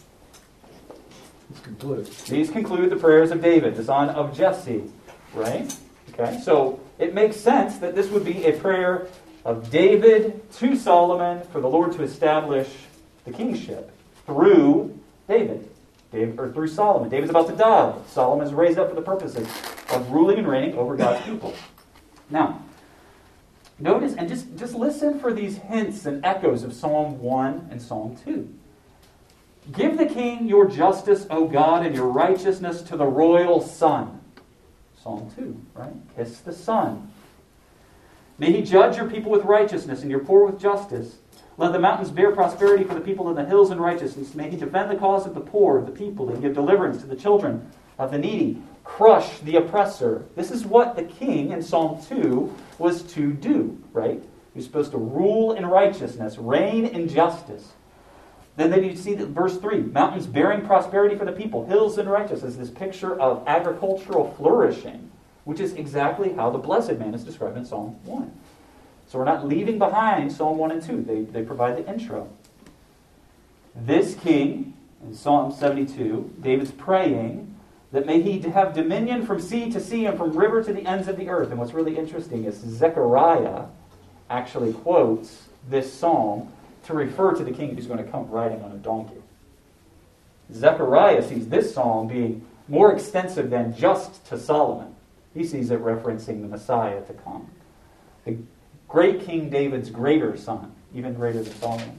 S1: These conclude the prayers of David, the son of Jesse, right? Okay, so it makes sense that this would be a prayer of David to Solomon for the Lord to establish the kingship through David. Or through Solomon. David's about to die. Solomon is raised up for the purposes of ruling and reigning over God's people. Now, notice and just listen for these hints and echoes of Psalm 1 and Psalm 2. Give the king your justice, O God, and your righteousness to the royal son. Psalm 2, right? Kiss the son. May he judge your people with righteousness and your poor with justice. Let the mountains bear prosperity for the people and the hills in righteousness. May he defend the cause of the poor, of the people, and give deliverance to the children of the needy. Crush the oppressor. This is what the king in Psalm 2 was to do, right? He's supposed to rule in righteousness, reign in justice. Then you see that verse 3, mountains bearing prosperity for the people, hills in righteousness, this picture of agricultural flourishing, which is exactly how the blessed man is described in Psalm 1. So we're not leaving behind Psalm 1 and 2. They provide the intro. This king, in Psalm 72, David's praying that may he have dominion from sea to sea and from river to the ends of the earth. And what's really interesting is Zechariah actually quotes this psalm to refer to the king who's going to come riding on a donkey. Zechariah sees this psalm being more extensive than just to Solomon. He sees it referencing the Messiah to come. The great King David's greater son, even greater than Solomon.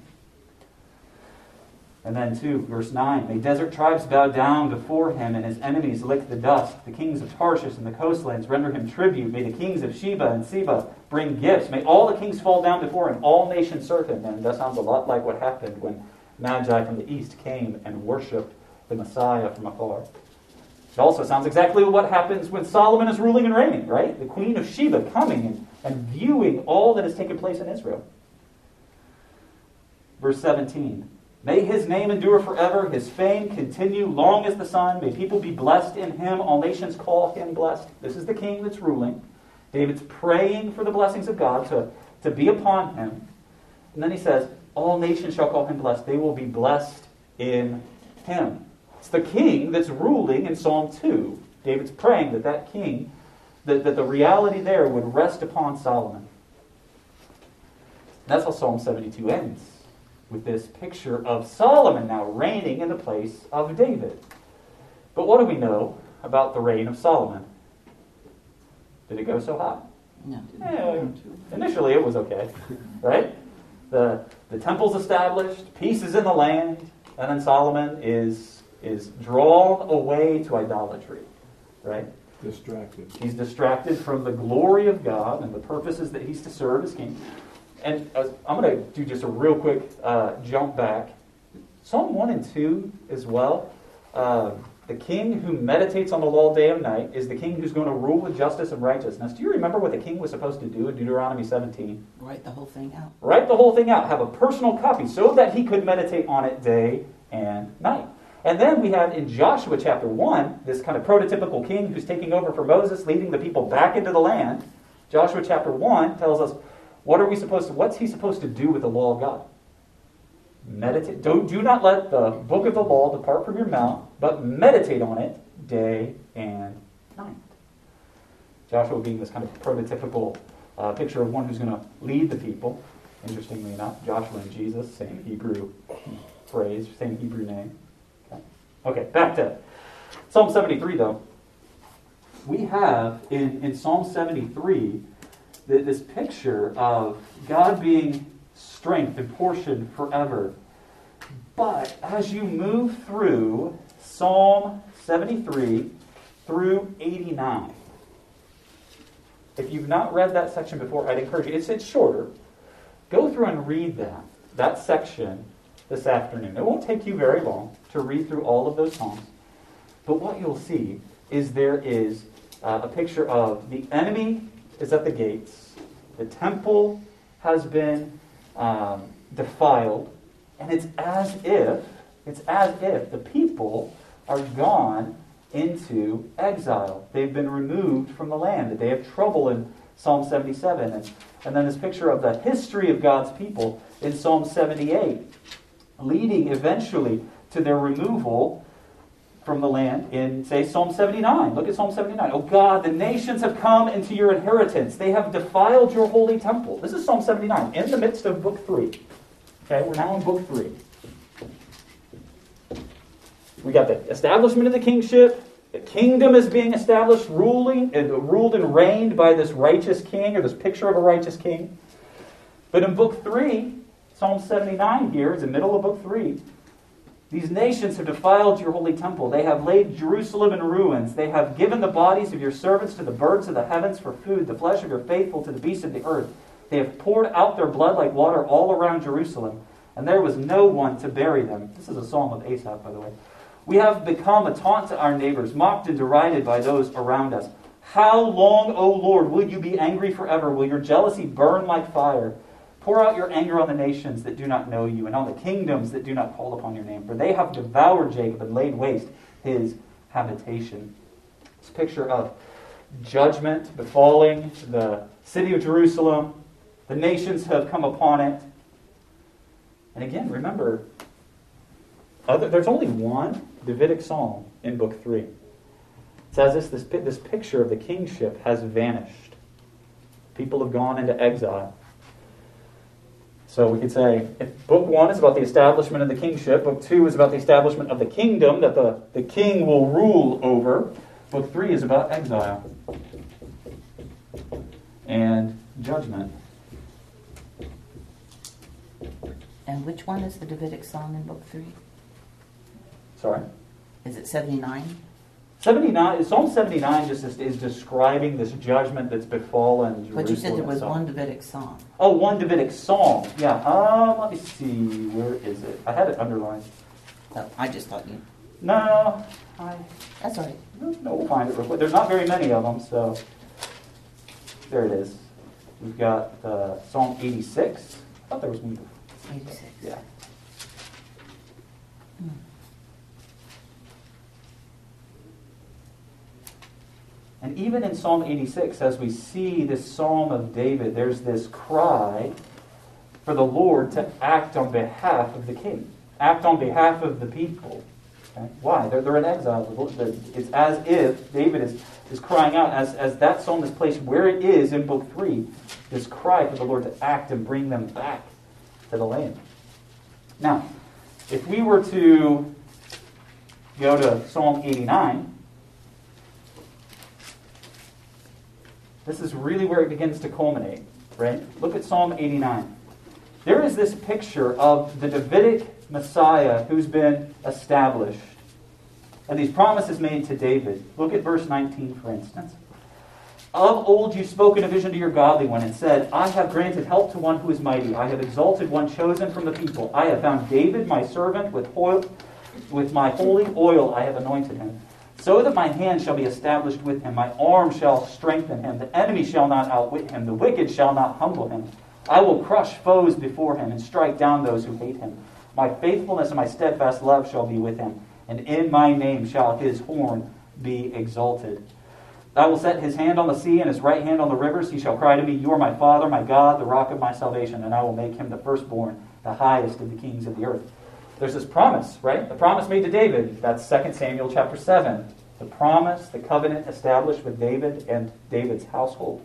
S1: And then 2, verse 9, may desert tribes bow down before him and his enemies lick the dust. The kings of Tarshish and the coastlands render him tribute. May the kings of Sheba and Seba bring gifts. May all the kings fall down before him. All nations serve him. And that sounds a lot like what happened when Magi from the east came and worshipped the Messiah from afar. It also sounds exactly what happens when Solomon is ruling and reigning, right? The queen of Sheba coming and viewing all that has taken place in Israel. Verse 17. May his name endure forever, his fame continue long as the sun. May people be blessed in him. All nations call him blessed. This is the king that's ruling. David's praying for the blessings of God to be upon him. And then he says, all nations shall call him blessed. They will be blessed in him. It's the king that's ruling in Psalm 2. David's praying that king, that the reality there would rest upon Solomon. That's how Psalm 72 ends, with this picture of Solomon now reigning in the place of David. But what do we know about the reign of Solomon? Did it go so hot?
S4: No.
S1: Yeah, initially it was okay, right? The temple's established, peace is in the land, and then Solomon is drawn away to idolatry, right?
S3: Distracted.
S1: He's distracted from the glory of God and the purposes that he's to serve as king. And I'm going to do just a real quick jump back. Psalm 1 and 2 as well. The king who meditates on the law day and night is the king who's going to rule with justice and righteousness. Do you remember what the king was supposed to do in Deuteronomy 17?
S4: Write the whole thing out.
S1: Write the whole thing out. Have a personal copy so that he could meditate on it day and night. And then we have in Joshua chapter 1, this kind of prototypical king who's taking over for Moses, leading the people back into the land. Joshua chapter 1 tells us, what's he supposed to do with the law of God? Meditate. Do not let the book of the law depart from your mouth, but meditate on it day and night. Joshua being this kind of prototypical picture of one who's going to lead the people. Interestingly enough, Joshua and Jesus, same Hebrew phrase, same Hebrew name. Okay, back to Psalm 73, though. We have in Psalm 73 this picture of God being strength and portion forever. But as you move through Psalm 73 through 89, if you've not read that section before, I'd encourage you. It's shorter. Go through and read that section this afternoon. It won't take you very long to read through all of those Psalms. But what you'll see is there is a picture of the enemy is at the gates. The temple has been defiled. And it's as if the people are gone into exile. They've been removed from the land. They have trouble in Psalm 77. And then this picture of the history of God's people in Psalm 78, leading eventually to their removal from the land in, say, Psalm 79. Look at Psalm 79. Oh God, the nations have come into your inheritance. They have defiled your holy temple. This is Psalm 79, in the midst of Book 3. Okay, we're now in Book 3. We got the establishment of the kingship. The kingdom is being established, ruled and reigned by this righteous king, or this picture of a righteous king. But in Book 3, Psalm 79 here is the middle of Book 3. These nations have defiled your holy temple. They have laid Jerusalem in ruins. They have given the bodies of your servants to the birds of the heavens for food, the flesh of your faithful to the beasts of the earth. They have poured out their blood like water all around Jerusalem, and there was no one to bury them. This is a psalm of Asaph, by the way. We have become a taunt to our neighbors, mocked and derided by those around us. How long, O Lord, will you be angry forever? Will your jealousy burn like fire? Pour out your anger on the nations that do not know you, and on the kingdoms that do not call upon your name. For they have devoured Jacob and laid waste his habitation. It's a picture of judgment befalling the city of Jerusalem. The nations have come upon it. And again, remember, there's only one Davidic psalm in Book 3. It says this picture of the kingship has vanished. People have gone into exile. So we could say, if Book 1 is about the establishment of the kingship, Book 2 is about the establishment of the kingdom that the king will rule over, Book 3 is about exile and judgment.
S4: And which one is the Davidic song in Book 3?
S1: Sorry?
S4: Is it 79?
S1: 79, Psalm 79 just is describing this judgment that's befallen Jerusalem.
S4: But you said there was
S1: itself.
S4: one Davidic song.
S1: Oh, one Davidic psalm. Yeah. Let me see. Where is it? I had it underlined.
S4: Oh, I just thought you...
S1: No.
S4: That's all right.
S1: No, we'll find it real quick. There's not very many of them, so there it is. We've got Psalm 86. I thought there was one.
S4: 86.
S1: Yeah. And even in Psalm 86, as we see this Psalm of David, there's this cry for the Lord to act on behalf of the king, act on behalf of the people. Okay? Why? They're in exile. It's as if David is crying out, as that psalm is placed where it is in Book 3, this cry for the Lord to act and bring them back to the land. Now, if we were to go to Psalm 89, this is really where it begins to culminate, right? Look at Psalm 89. There is this picture of the Davidic Messiah who's been established. And these promises made to David. Look at verse 19, for instance. Of old you spoke in a vision to your godly one and said, I have granted help to one who is mighty. I have exalted one chosen from the people. I have found David my servant with my holy oil I have anointed him. So that my hand shall be established with him, my arm shall strengthen him, the enemy shall not outwit him, the wicked shall not humble him. I will crush foes before him and strike down those who hate him. My faithfulness and my steadfast love shall be with him, and in my name shall his horn be exalted. I will set his hand on the sea and his right hand on the rivers. He shall cry to me, you are my Father, my God, the rock of my salvation, and I will make him the firstborn, the highest of the kings of the earth. There's this promise, right? The promise made to David. That's 2 Samuel chapter 7. The promise, the covenant established with David and David's household.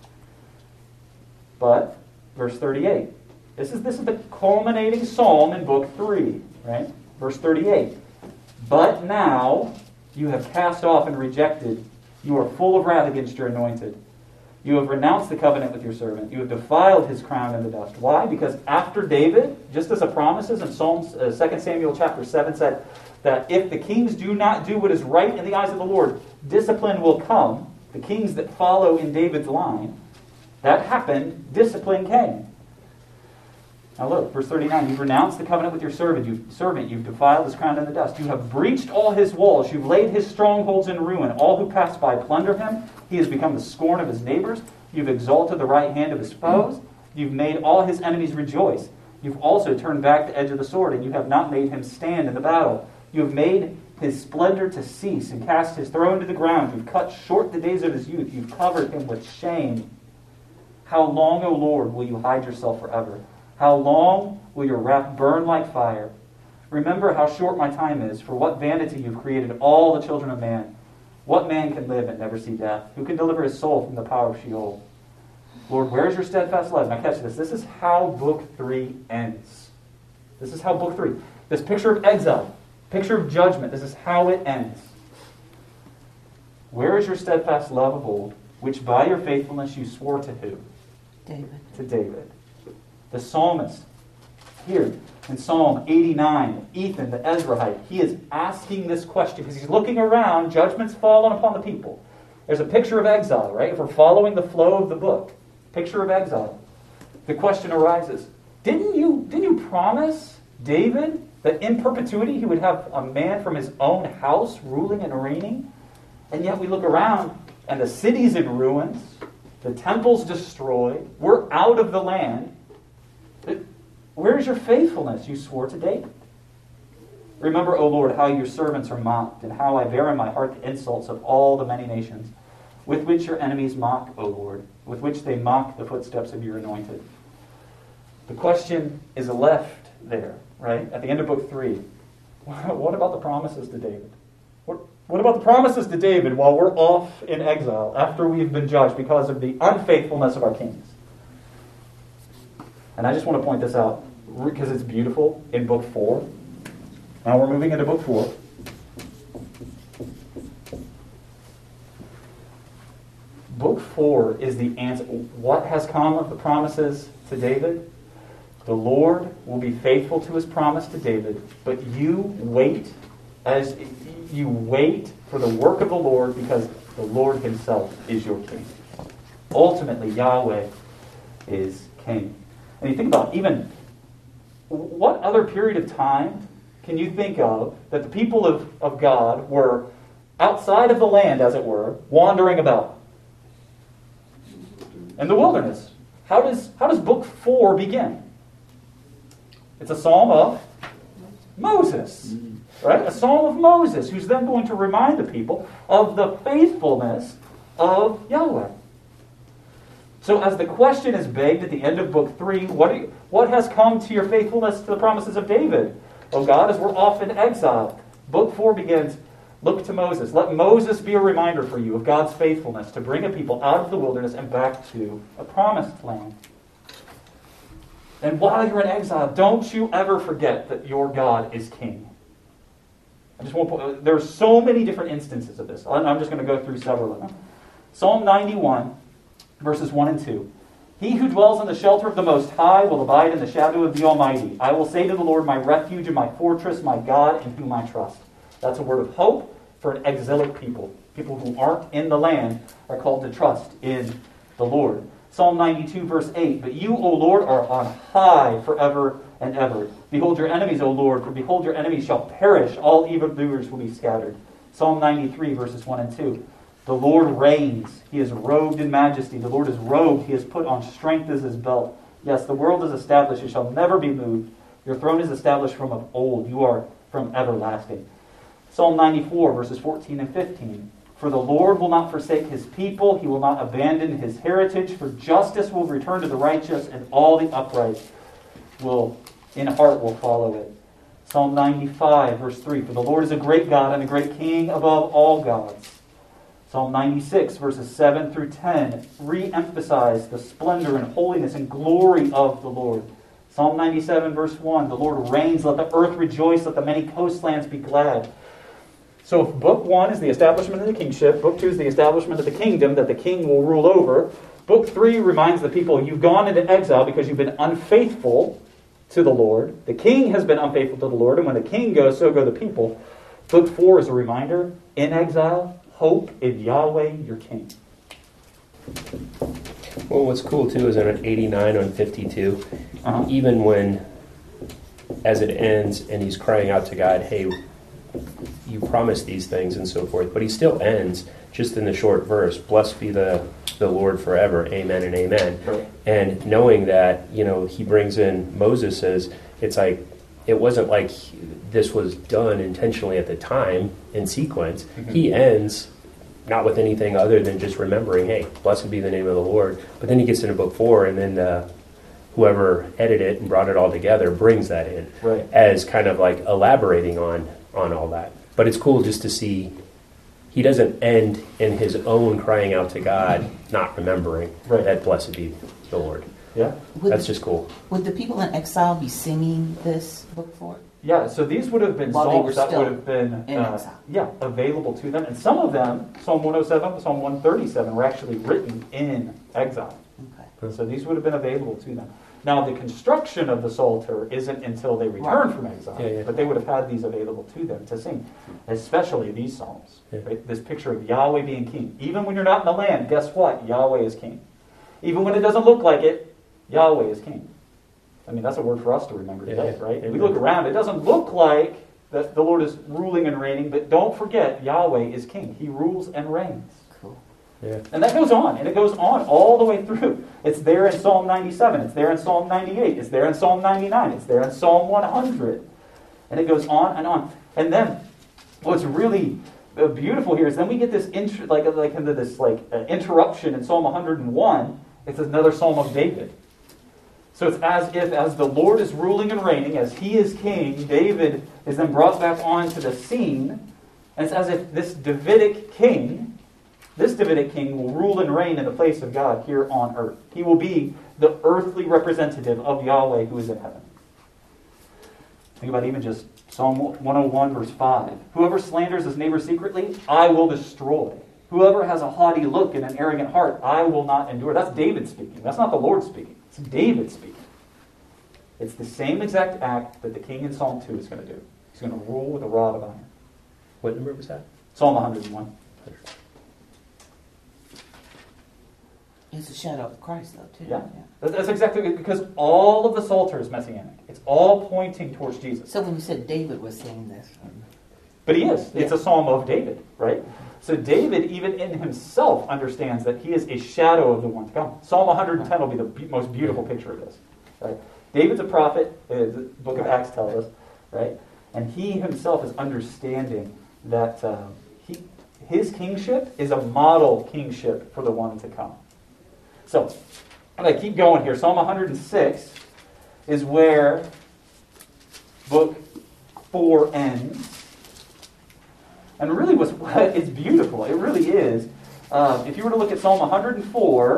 S1: But, verse 38. This is the culminating psalm in Book 3, right? Verse 38. But now you have cast off and rejected. You are full of wrath against your anointed. You have renounced the covenant with your servant. You have defiled his crown in the dust. Why? Because after David, just as the promises in 2 Samuel chapter 7 said, that if the kings do not do what is right in the eyes of the Lord, discipline will come. The kings that follow in David's line, that happened, discipline came. Now look, verse 39, you've renounced the covenant with your servant, you've defiled his crown in the dust. You have breached all his walls, you've laid his strongholds in ruin. All who pass by plunder him. He has become the scorn of his neighbors. You've exalted the right hand of his foes. You've made all his enemies rejoice. You've also turned back the edge of the sword, and you have not made him stand in the battle. You have made his splendor to cease and cast his throne to the ground. You've cut short the days of his youth. You've covered him with shame. How long, O Lord, will you hide yourself forever? How long will your wrath burn like fire? Remember how short my time is. For what vanity you've created all the children of man. What man can live and never see death? Who can deliver his soul from the power of Sheol? Lord, where is your steadfast love? Now catch this. This is how Book 3 ends. This is how Book 3. This picture of exile, picture of judgment. This is how it ends. Where is your steadfast love of old, which by your faithfulness you swore to who?
S4: David.
S1: To David. The psalmist Here, in Psalm 89, Ethan, the Ezrahite, he is asking this question because he's looking around, judgment's fallen upon the people. There's a picture of exile, right? If we're following the flow of the book, picture of exile. The question arises, didn't you promise David that in perpetuity he would have a man from his own house ruling and reigning? And yet we look around and the city's in ruins, the temple's destroyed, we're out of the land. Where's your faithfulness you swore to David? Remember, O Lord, how your servants are mocked, and how I bear in my heart the insults of all the many nations, with which your enemies mock, O Lord, with which they mock the footsteps of your anointed. The question is left there, right? At the end of book 3. What about the promises to David? What about the promises to David while we're off in exile, after we've been judged because of the unfaithfulness of our kings? And I just want to point this out, because it's beautiful, in book 4. Now we're moving into book 4. Book 4 is the answer. What has come of the promises to David? The Lord will be faithful to his promise to David, but you wait for the work of the Lord, because the Lord himself is your king. Ultimately, Yahweh is king. And you think about even what other period of time can you think of that the people of God were outside of the land, as it were, wandering about in the wilderness? How does book 4 begin? It's a psalm of Moses, right? A psalm of Moses, who's then going to remind the people of the faithfulness of Yahweh. So as the question is begged at the end of book 3, what has come to your faithfulness to the promises of David, O God, as we're off in exile? Book 4 begins, look to Moses. Let Moses be a reminder for you of God's faithfulness to bring a people out of the wilderness and back to a promised land. And while you're in exile, don't you ever forget that your God is king. I just want to point, there's so many different instances of this. I'm just going to go through several of them. Psalm 91, verses 1 and 2. He who dwells in the shelter of the Most High will abide in the shadow of the Almighty. I will say to the Lord, my refuge and my fortress, my God in whom I trust. That's a word of hope for an exilic people. People who aren't in the land are called to trust in the Lord. Psalm 92, verse 8. But you, O Lord, are on high forever and ever. Behold your enemies, O Lord, for behold your enemies shall perish. All evildoers will be scattered. Psalm 93, verses 1 and 2. The Lord reigns. He is robed in majesty. The Lord is robed. He has put on strength as his belt. Yes, the world is established. It shall never be moved. Your throne is established from of old. You are from everlasting. Psalm 94, verses 14 and 15. For the Lord will not forsake his people. He will not abandon his heritage. For justice will return to the righteous, and all the upright in heart will follow it. Psalm 95, verse 3. For the Lord is a great God and a great King above all gods. Psalm 96, verses 7 through 10, re-emphasize the splendor and holiness and glory of the Lord. Psalm 97, verse 1, the Lord reigns, let the earth rejoice, let the many coastlands be glad. So if book 1 is the establishment of the kingship, book 2 is the establishment of the kingdom that the king will rule over, book 3 reminds the people you've gone into exile because you've been unfaithful to the Lord. The king has been unfaithful to the Lord, and when the king goes, so go the people. Book 4 is a reminder, in exile, hope in Yahweh, your king.
S2: Well, what's cool too is in 89 on 52, even when, as it ends, and he's crying out to God, hey, you promised these things and so forth, but he still ends just in the short verse, blessed be the Lord forever, amen and amen.
S1: Right.
S2: And knowing that, he brings in Moses says, it's like, it wasn't like this was done intentionally at the time in sequence. Mm-hmm. He ends not with anything other than just remembering, hey, blessed be the name of the Lord. But then he gets into book 4, and then whoever edited it and brought it all together brings that in as kind of like elaborating on all that. But it's cool just to see he doesn't end in his own crying out to God, not remembering that blessed be the Lord.
S1: Yeah,
S2: that's just cool.
S4: Would the people in exile be singing this book 4?
S1: Yeah, so these would have been songs that would have been available to them. And some of them, Psalm 107, Psalm 137, were actually written in exile.
S4: Okay.
S1: So these would have been available to them. Now, the construction of the Psalter isn't until they return from exile,
S2: Yeah, yeah.
S1: but they would have had these available to them to sing, especially these psalms.
S2: Yeah.
S1: Right? This picture of Yahweh being king. Even when you're not in the land, guess what? Yahweh is king. Even when it doesn't look like it, Yahweh is king. I mean, that's a word for us to remember today,
S2: Yeah.
S1: right?
S2: Amen.
S1: We look around, it doesn't look like that the Lord is ruling and reigning, but don't forget, Yahweh is king. He rules and reigns.
S4: Cool.
S2: Yeah.
S1: And that goes on, and it goes on all the way through. It's there in Psalm 97, it's there in Psalm 98, it's there in Psalm 99, it's there in Psalm 100. And it goes on and on. And then, what's really beautiful here is then we get this interruption in Psalm 101. It's another Psalm of David. So it's as if, as the Lord is ruling and reigning, as he is king, David is then brought back onto the scene. And it's as if this Davidic king will rule and reign in the place of God here on earth. He will be the earthly representative of Yahweh who is in heaven. Think about even just Psalm 101, verse 5. Whoever slanders his neighbor secretly, I will destroy. Whoever has a haughty look and an arrogant heart, I will not endure. That's David speaking. That's not the Lord speaking. It's David speaking. It's the same exact act that the king in Psalm 2 is going to do. He's going to rule with a rod of iron.
S2: What number was that?
S1: Psalm 101.
S4: It's a shadow of Christ, though, too.
S1: Yeah. That's exactly because all of the Psalter is messianic. It's all pointing towards Jesus.
S4: So when you said David was saying this,
S1: But he is. It's a psalm of David, right? So David, even in himself, understands that he is a shadow of the one to come. Psalm 110 will be the most beautiful picture of this. Right? David's a prophet, the book of Acts tells us, right? And he himself is understanding that his kingship is a model kingship for the one to come. So, I'm going to keep going here. Psalm 106 is where book 4 ends. And really, it's beautiful. It really is. If you were to look at Psalm 104,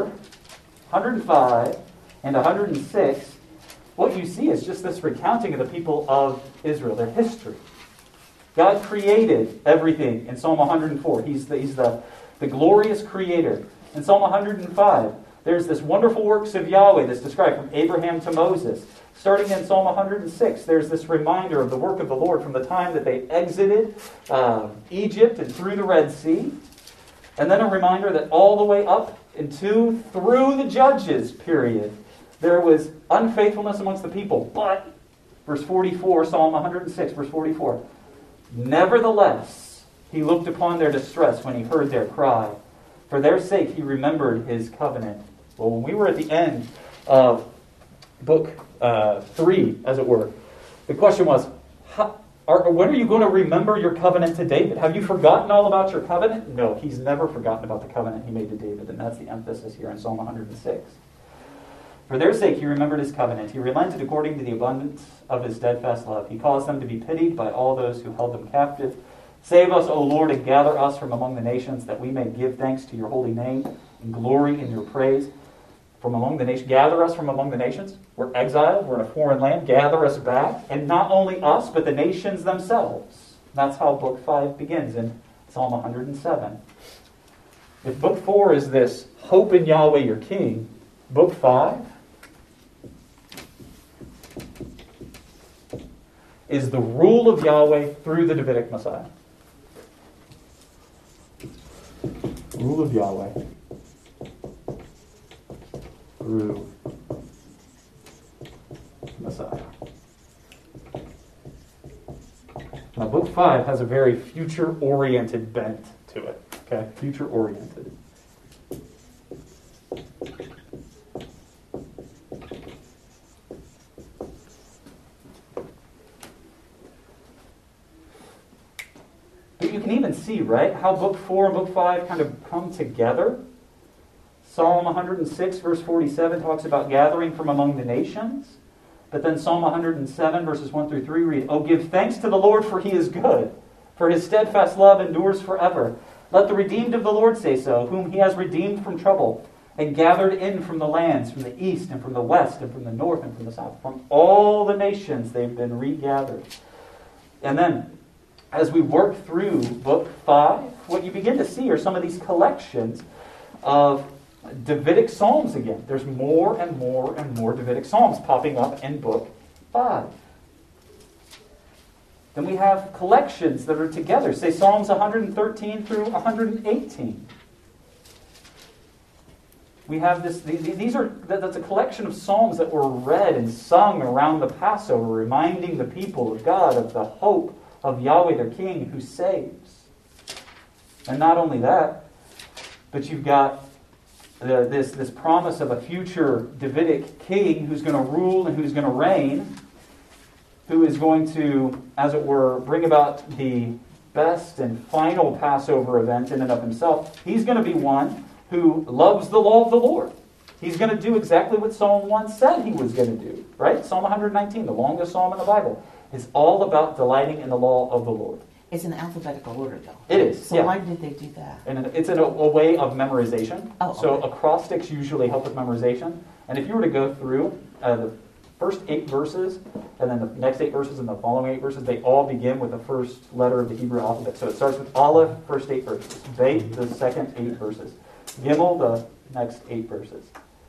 S1: 105, and 106, what you see is just this recounting of the people of Israel, their history. God created everything in Psalm 104. He's the glorious creator. In Psalm 105, there's this wonderful works of Yahweh that's described from Abraham to Moses. Starting in Psalm 106, there's this reminder of the work of the Lord from the time that they exited Egypt and through the Red Sea. And then a reminder that all the way up through the Judges period, there was unfaithfulness amongst the people. But, verse 44, Psalm 106, verse 44, nevertheless, he looked upon their distress when he heard their cry. For their sake, he remembered his covenant. Well, when we were at the end of book 3, as it were, the question was, when are you going to remember your covenant to David? Have you forgotten all about your covenant? No, he's never forgotten about the covenant he made to David, and that's the emphasis here in Psalm 106. For their sake, he remembered his covenant. He relented according to the abundance of his steadfast love. He caused them to be pitied by all those who held them captive. Save us, O Lord, and gather us from among the nations, that we may give thanks to your holy name and glory in your praise. From among the nations, gather us from among the nations. We're exiled. We're in a foreign land. Gather us back, and not only us, but the nations themselves. That's how Book 5 begins in Psalm 107. If Book 4 is this hope in Yahweh your King, Book 5 is the rule of Yahweh through the Davidic Messiah. Rule of Yahweh through Messiah. Now, Book 5 has a very future-oriented bent to it. Okay, future-oriented. But you can even see, right, how Book 4 and Book 5 kind of come together. Psalm 106, verse 47 talks about gathering from among the nations. But then Psalm 107, verses 1 through 3 read, "Oh, give thanks to the Lord, for he is good, for his steadfast love endures forever. Let the redeemed of the Lord say so, whom he has redeemed from trouble, and gathered in from the lands, from the east and from the west and from the north and from the south. From all the nations they've been regathered." And then, as we work through Book 5, what you begin to see are some of these collections of Davidic Psalms again. There's more and more and more Davidic Psalms popping up in Book 5. Then we have collections that are together, say Psalms 113 through 118. We have this, that's a collection of psalms that were read and sung around the Passover, reminding the people of God of the hope of Yahweh, their King, who saves. And not only that, but you've got this promise of a future Davidic king who's going to rule and who's going to reign, who is going to, as it were, bring about the best and final Passover event in and of himself. He's going to be one who loves the law of the Lord. He's going to do exactly what Psalm 1 said he was going to do, right? Psalm 119, the longest psalm in the Bible, is all about delighting in the law of the Lord.
S4: It's in alphabetical order, though.
S1: It is,
S4: So
S1: yeah.
S4: why did they do that?
S1: And it's in a way of memorization.
S4: Oh,
S1: So
S4: okay.
S1: acrostics usually help with memorization. And if you were to go through the first 8 verses, and then the next 8 verses and the following 8 verses, they all begin with the first letter of the Hebrew alphabet. So it starts with Aleph, first 8 verses. Beit, the second 8 verses. Gimel, the next 8 verses.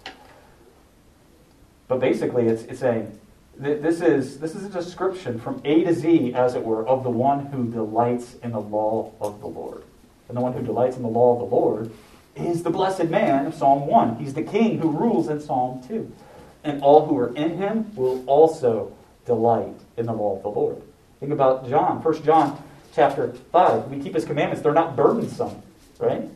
S1: But basically, it's saying, this is a description from A to Z, as it were, of the one who delights in the law of the Lord. And the one who delights in the law of the Lord is the blessed man of Psalm 1. He's the king who rules in Psalm 2. And all who are in him will also delight in the law of the Lord. Think about John, 1 John chapter 5. We keep his commandments. They're not burdensome, right?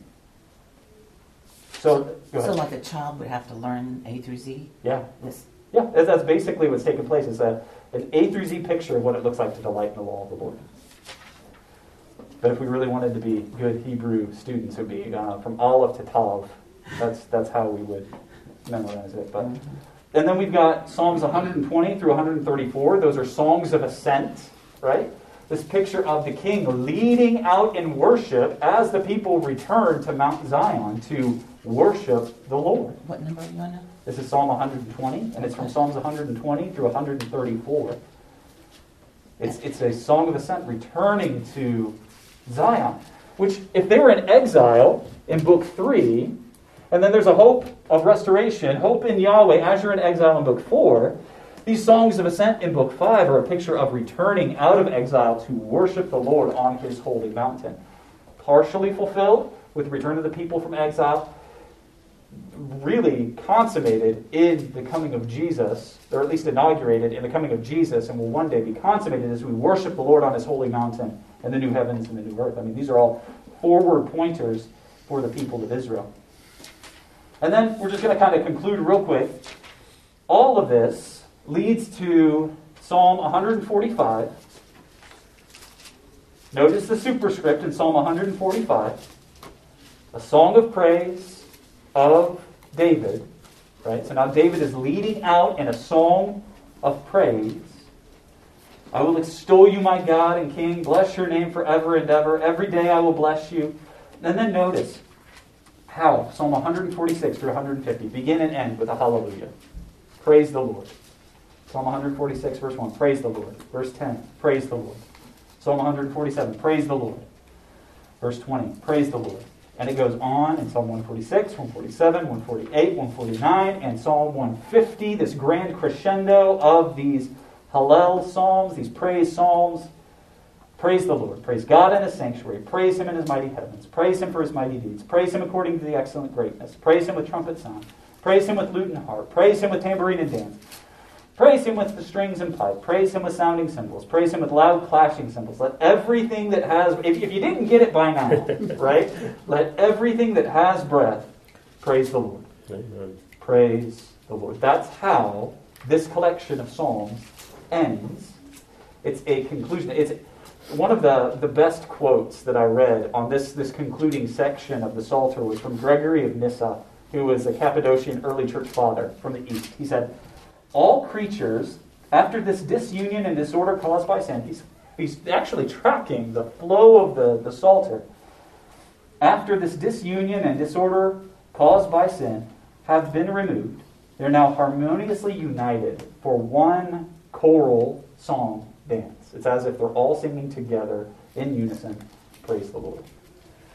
S1: So, go ahead.
S4: So like a child would have to learn A through Z?
S1: Yeah.
S4: This.
S1: Yeah, that's basically what's taking place. Is an A through Z picture of what it looks like to delight in the law of the Lord. But if we really wanted to be good Hebrew students, it would be from Aleph to Tav. That's how we would memorize it. But and then we've got Psalms 120 through 134. Those are songs of ascent, right? This picture of the king leading out in worship as the people return to Mount Zion to worship the Lord.
S4: What number are you on now?
S1: This is Psalm 120, and it's from Psalms 120 through 134. It's a song of ascent returning to Zion, which if they were in exile in Book 3, and then there's a hope of restoration, hope in Yahweh as you're in exile in Book 4, these songs of ascent in Book 5 are a picture of returning out of exile to worship the Lord on his holy mountain. Partially fulfilled with the return of the people from exile, really consummated in the coming of Jesus, or at least inaugurated in the coming of Jesus, and will one day be consummated as we worship the Lord on his holy mountain and the new heavens and the new earth. I mean, these are all forward pointers for the people of Israel. And then we're just going to kind of conclude real quick. All of this leads to Psalm 145. Notice the superscript in Psalm 145. A song of praise of David. Right? So now David is leading out in a song of praise. I will extol you, my God and King. Bless your name forever and ever. Every day I will bless you. And then notice how Psalm 146 through 150 begin and end with a hallelujah. Praise the Lord. Psalm 146, verse 1, praise the Lord. Verse 10, praise the Lord. Psalm 147, praise the Lord. Verse 20, praise the Lord. And it goes on in Psalm 146, 147, 148, 149, and Psalm 150, this grand crescendo of these Hallel psalms, these praise psalms. Praise the Lord. Praise God in his sanctuary. Praise him in his mighty heavens. Praise him for his mighty deeds. Praise him according to the excellent greatness. Praise him with trumpet sound. Praise him with lute and harp. Praise him with tambourine and dance. Praise him with the strings and pipe. Praise him with sounding cymbals. Praise him with loud clashing cymbals. Let everything that has... If you didn't get it by now, right? Let everything that has breath praise the Lord.
S2: Amen.
S1: Praise the Lord. That's how this collection of psalms ends. It's a conclusion. It's one of the best quotes that I read on this concluding section of the Psalter was from Gregory of Nyssa, who was a Cappadocian early church father from the East. He said, all creatures, after this disunion and disorder caused by sin, he's actually tracking the flow of the Psalter. After this disunion and disorder caused by sin have been removed, they're now harmoniously united for one choral song dance. It's as if they're all singing together in unison, praise the Lord.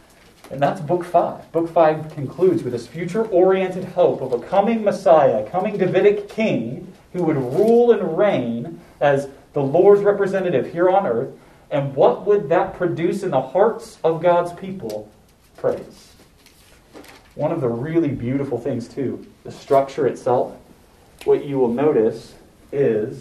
S1: And that's book 5. Book 5 concludes with this future-oriented hope of a coming Messiah, a coming Davidic king who would rule and reign as the Lord's representative here on earth. And what would that produce in the hearts of God's people? Praise. One of the really beautiful things, too, the structure itself, what you will notice is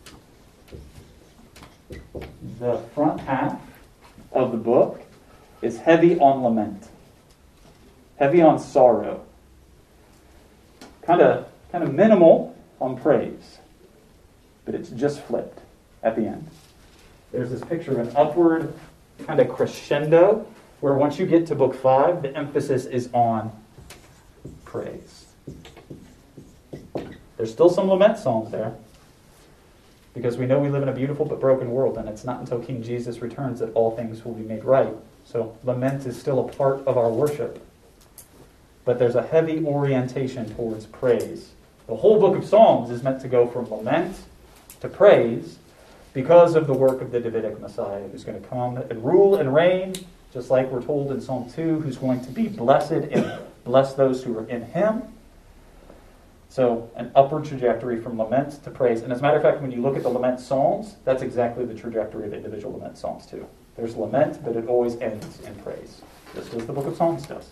S1: the front half of the book is heavy on lament, heavy on sorrow, kind of minimal on praise, but it's just flipped at the end. There's this picture of an upward kind of crescendo where once you get to book 5, the emphasis is on praise. There's still some lament psalms there because we know we live in a beautiful but broken world, and it's not until King Jesus returns that all things will be made right. So lament is still a part of our worship. But there's a heavy orientation towards praise. The whole book of Psalms is meant to go from lament to praise because of the work of the Davidic Messiah who's going to come and rule and reign, just like we're told in Psalm 2, who's going to be blessed and bless those who are in him. So an upward trajectory from lament to praise. And as a matter of fact, when you look at the lament psalms, that's exactly the trajectory of individual lament psalms too. There's lament, but it always ends in praise. Just as the book of Psalms does.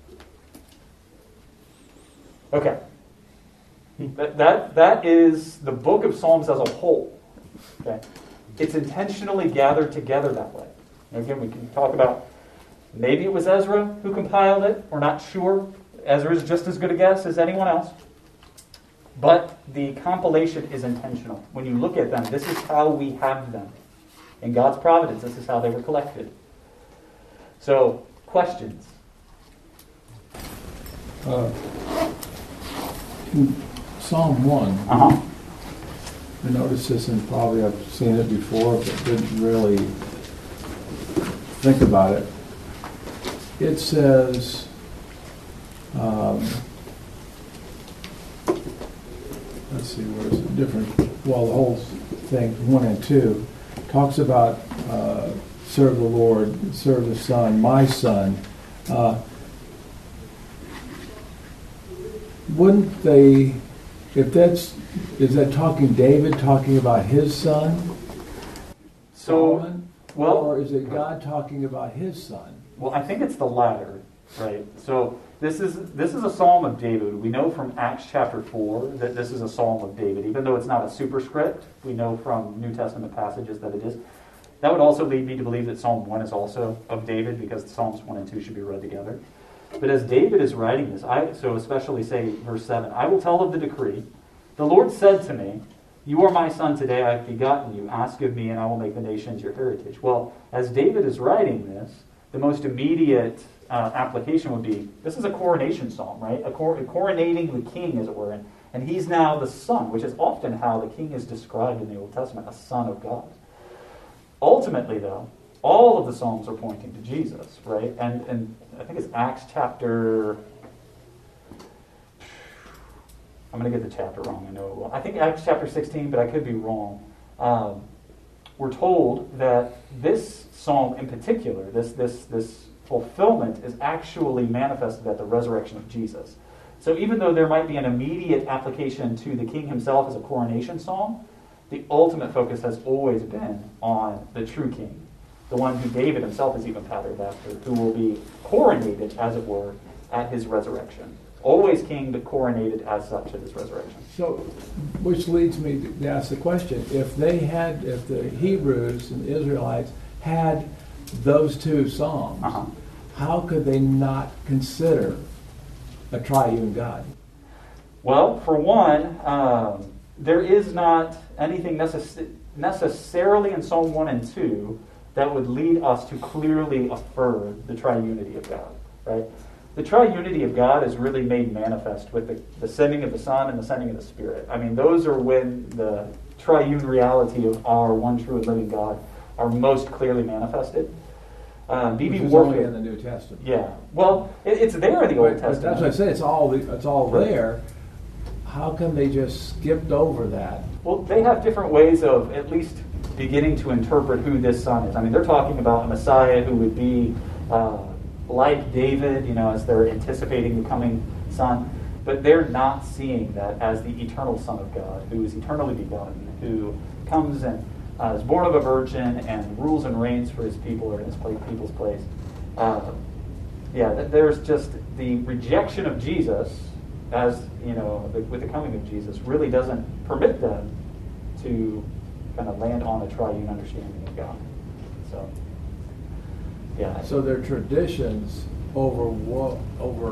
S1: Okay. That is the book of Psalms as a whole. Okay. It's intentionally gathered together that way. And again, we can talk about maybe it was Ezra who compiled it. We're not sure. Ezra is just as good a guess as anyone else. But the compilation is intentional. When you look at them, this is how we have them. In God's providence, this is how they were collected. So, questions?
S3: In Psalm 1, I noticed this, and probably I've seen it before, but didn't really think about it. It says, let's see, where is it different? Well, the whole thing, 1 and 2, talks about serve the Lord, serve the Son, my Son. Wouldn't they, is that talking David talking about his son?
S1: So, well,
S3: or is it God talking about his son?
S1: Well, I think it's the latter, right? So this is a psalm of David. We know from Acts chapter 4 that this is a psalm of David, even though it's not a superscript. We know from New Testament passages that it is. That would also lead me to believe that Psalm 1 is also of David, because Psalms 1 and 2 should be read together. But as David is writing this, so especially say verse 7, I will tell of the decree. The Lord said to me, you are my son, today I have begotten you. Ask of me, and I will make the nations your heritage. Well, as David is writing this, the most immediate application would be, this is a coronation psalm, right? Coronating the king, as it were. And he's now the son, which is often how the king is described in the Old Testament, a son of God. Ultimately, though, all of the psalms are pointing to Jesus, right? And I think it's Acts chapter... I'm going to get the chapter wrong, I know it will. I think Acts chapter 16, but I could be wrong. We're told that this psalm in particular, this fulfillment, is actually manifested at the resurrection of Jesus. So even though there might be an immediate application to the king himself as a coronation psalm, the ultimate focus has always been on the true king, the one who David himself is even patterned after, who will be coronated, as it were, at his resurrection. Always king, but coronated as such at his resurrection.
S3: So, which leads me to ask the question, if the Hebrews and the Israelites had those two psalms, how could they not consider a triune God?
S1: Well, for one, there is not anything necessarily in Psalm 1 and 2 that would lead us to clearly affirm the triunity of God, right? The triunity of God is really made manifest with the sending of the Son and the sending of the Spirit. I mean, those are when the triune reality of our one true and living God are most clearly manifested. B.B. Warfield,
S3: only in the New Testament.
S1: Yeah. Well, it's there in the Old Testament.
S3: That's what I say. It's all there. How come they just skipped over that?
S1: Well, they have different ways of at least beginning to interpret who this Son is. I mean, they're talking about a Messiah who would be like David, as they're anticipating the coming Son, but they're not seeing that as the eternal Son of God, who is eternally begotten, who comes and is born of a virgin and rules and reigns for his people or in his people's place. There's just the rejection of Jesus, as with the coming of Jesus, really doesn't permit them to kind of land on a triune understanding of God. So, yeah.
S3: So their traditions overrode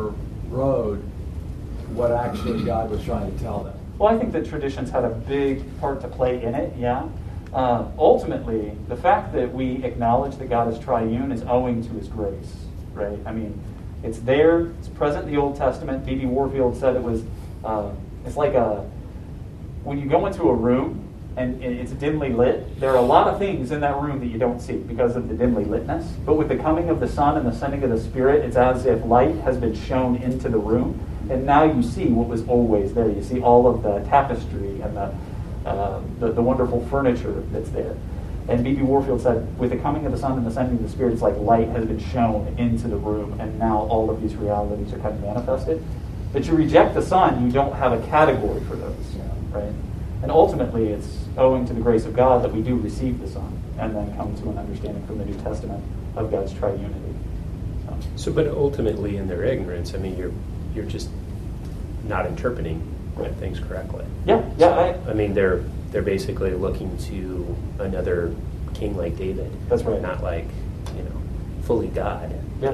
S3: what actually God was trying to tell them.
S1: Well, I think that traditions had a big part to play in it, yeah. Ultimately, the fact that we acknowledge that God is triune is owing to his grace, right? I mean, it's there, it's present in the Old Testament. D.B. Warfield said it was, it's like when you go into a room and it's dimly lit, there are a lot of things in that room that you don't see because of the dimly litness. But with the coming of the Son and the sending of the Spirit, it's as if light has been shown into the room, and now you see what was always there. You see all of the tapestry and the wonderful furniture that's there. And B.B. Warfield said, with the coming of the Son and the sending of the Spirit, it's like light has been shown into the room, and now all of these realities are kind of manifested. But you reject the Son, you don't have a category for those, right? And ultimately, it's owing to the grace of God that we do receive the Son, and then come to an understanding from the New Testament of God's triunity.
S2: But ultimately, in their ignorance, I mean, you're just not interpreting things correctly.
S1: Yeah.
S2: I mean, they're basically looking to another king like David.
S1: That's right.
S2: Not like, fully God.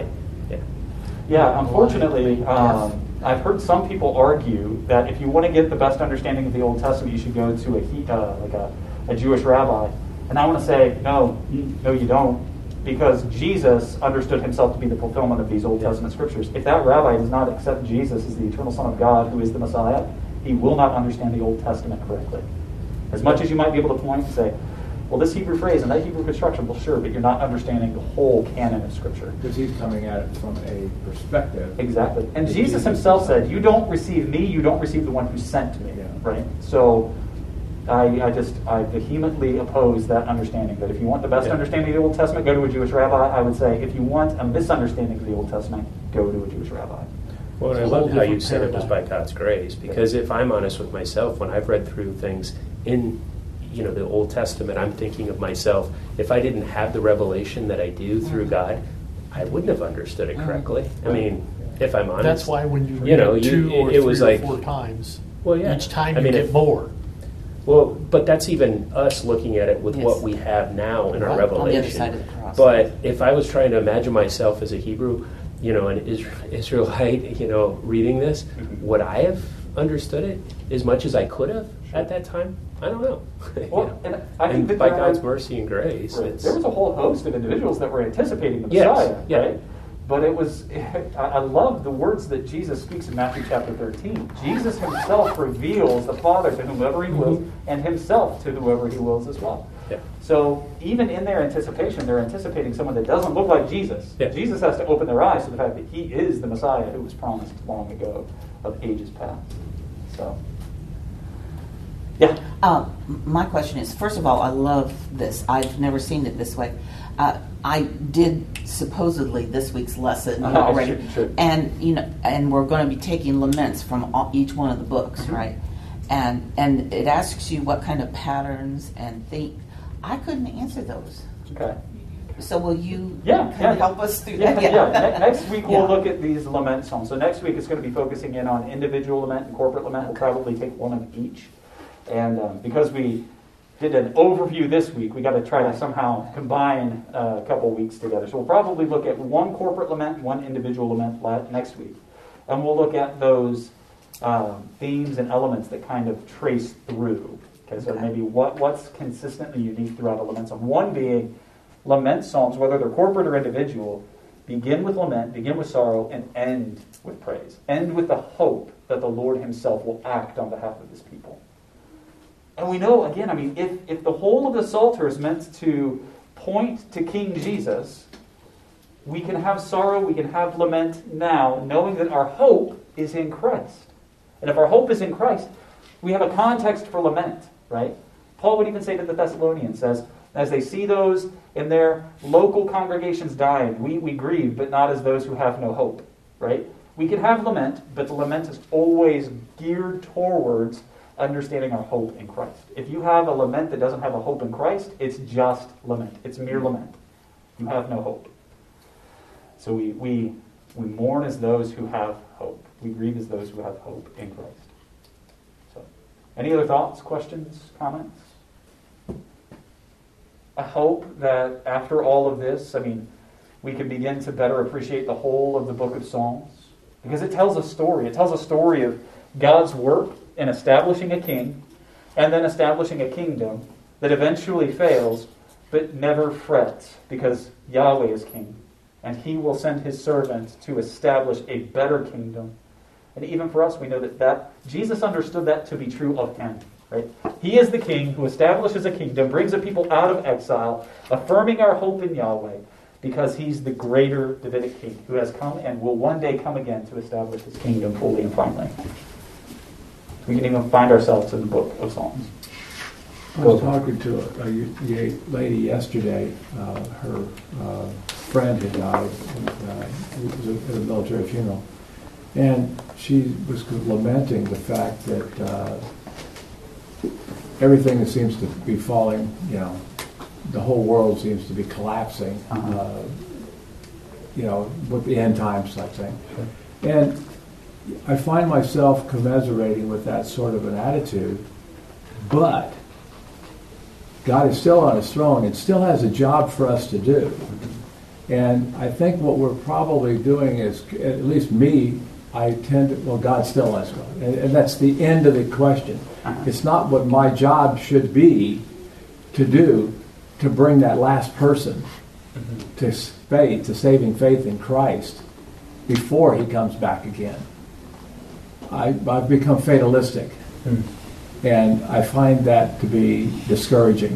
S1: Yeah. Unfortunately, I've heard some people argue that if you want to get the best understanding of the Old Testament, you should go to a Jewish rabbi. And I want to say, no, you don't, because Jesus understood himself to be the fulfillment of these Old Testament scriptures. If that rabbi does not accept Jesus as the eternal Son of God, who is the Messiah, he will not understand the Old Testament correctly. As much as you might be able to point and say, well, this Hebrew phrase and that Hebrew construction, well, sure, but you're not understanding the whole canon of Scripture.
S3: Because he's coming at it from a perspective.
S1: Exactly. And Jesus himself said, you don't receive me, you don't receive the one who sent me.
S3: Yeah.
S1: Right? So I vehemently oppose that understanding, that if you want the best understanding of the Old Testament, go to a Jewish rabbi. I would say, if you want a misunderstanding of the Old Testament, go to a Jewish rabbi.
S2: Well, and I love how you said it was by God's grace, because if I'm honest with myself, when I've read through things in the Old Testament, I'm thinking of myself, if I didn't have the revelation that I do through God, I wouldn't have understood it correctly. I mean, if I'm honest.
S7: That's why when you read it 2 or 3 or 4 times, each time you get more.
S2: Well, but that's even us looking at it with what we have now in our revelation.
S4: On the other side of the cross.
S2: But if I was trying to imagine myself as a Hebrew, an Israelite, reading this, would I have understood it as much as I could have at that time? I don't know.
S1: Well, and I think that
S2: by God's mercy and grace,
S1: there was a whole host of individuals that were anticipating the Messiah, right? But it was, I love the words that Jesus speaks in Matthew chapter 13. Jesus himself reveals the Father to whomever he wills, and himself to whoever he wills as well.
S2: Yeah.
S1: So even in their anticipation, they're anticipating someone that doesn't look like Jesus.
S2: Yeah.
S1: Jesus has to open their eyes to the fact that he is the Messiah who was promised long ago of ages past. So, yeah.
S4: My question is, first of all, I love this. I've never seen it this way. I did supposedly this week's lesson already,
S1: sure.
S4: and we're going to be taking laments from each one of the books, right? And it asks you what kind of patterns and things. I couldn't answer those.
S1: Okay.
S4: So will you help us through
S1: that?
S4: Yeah.
S1: Next week we'll look at these lament psalms. So next week it's going to be focusing in on individual lament and corporate lament. We'll probably take one of each. And because we did an overview this week, we got to try to somehow combine a couple weeks together. So we'll probably look at one corporate lament, one individual lament next week. And we'll look at those themes and elements that kind of trace through. So maybe what's consistently unique throughout a lament psalm. One being lament psalms, whether they're corporate or individual, begin with lament, begin with sorrow, and end with praise. End with the hope that the Lord himself will act on behalf of his people. And we know, again, if the whole of the Psalter is meant to point to King Jesus, we can have sorrow, we can have lament now, knowing that our hope is in Christ. And if our hope is in Christ, we have a context for lament, right? Paul would even say to the Thessalonians, says, As they see those in their local congregations dying, we grieve, but not as those who have no hope, right? We can have lament, but the lament is always geared towards understanding our hope in Christ. If you have a lament that doesn't have a hope in Christ, it's just lament. It's mere lament. You have no hope. So we mourn as those who have hope. We grieve as those who have hope in Christ. So, any other thoughts, questions, comments? I hope that after all of this, we can begin to better appreciate the whole of the book of Psalms, because it tells a story. It tells a story of God's work in establishing a king and then establishing a kingdom that eventually fails but never frets, because Yahweh is king and he will send his servant to establish a better kingdom. And even for us, we know that Jesus understood that to be true of him. Right? He is the king who establishes a kingdom, brings a people out of exile, affirming our hope in Yahweh, because he's the greater Davidic king who has come and will one day come again to establish his kingdom fully and finally. We can even find ourselves in the book of Psalms.
S3: I was talking to a lady yesterday. Her friend had died. It was at a military funeral. And she was lamenting the fact that everything that seems to be falling, the whole world seems to be collapsing, with the end times type thing. And I find myself commiserating with that sort of an attitude, but God is still on his throne and still has a job for us to do. And I think what we're probably doing is, at least me, God still has God. And that's the end of the question. It's not what my job should be to do to bring that last person to faith, to saving faith in Christ before he comes back again. I've become fatalistic. And I find that to be discouraging.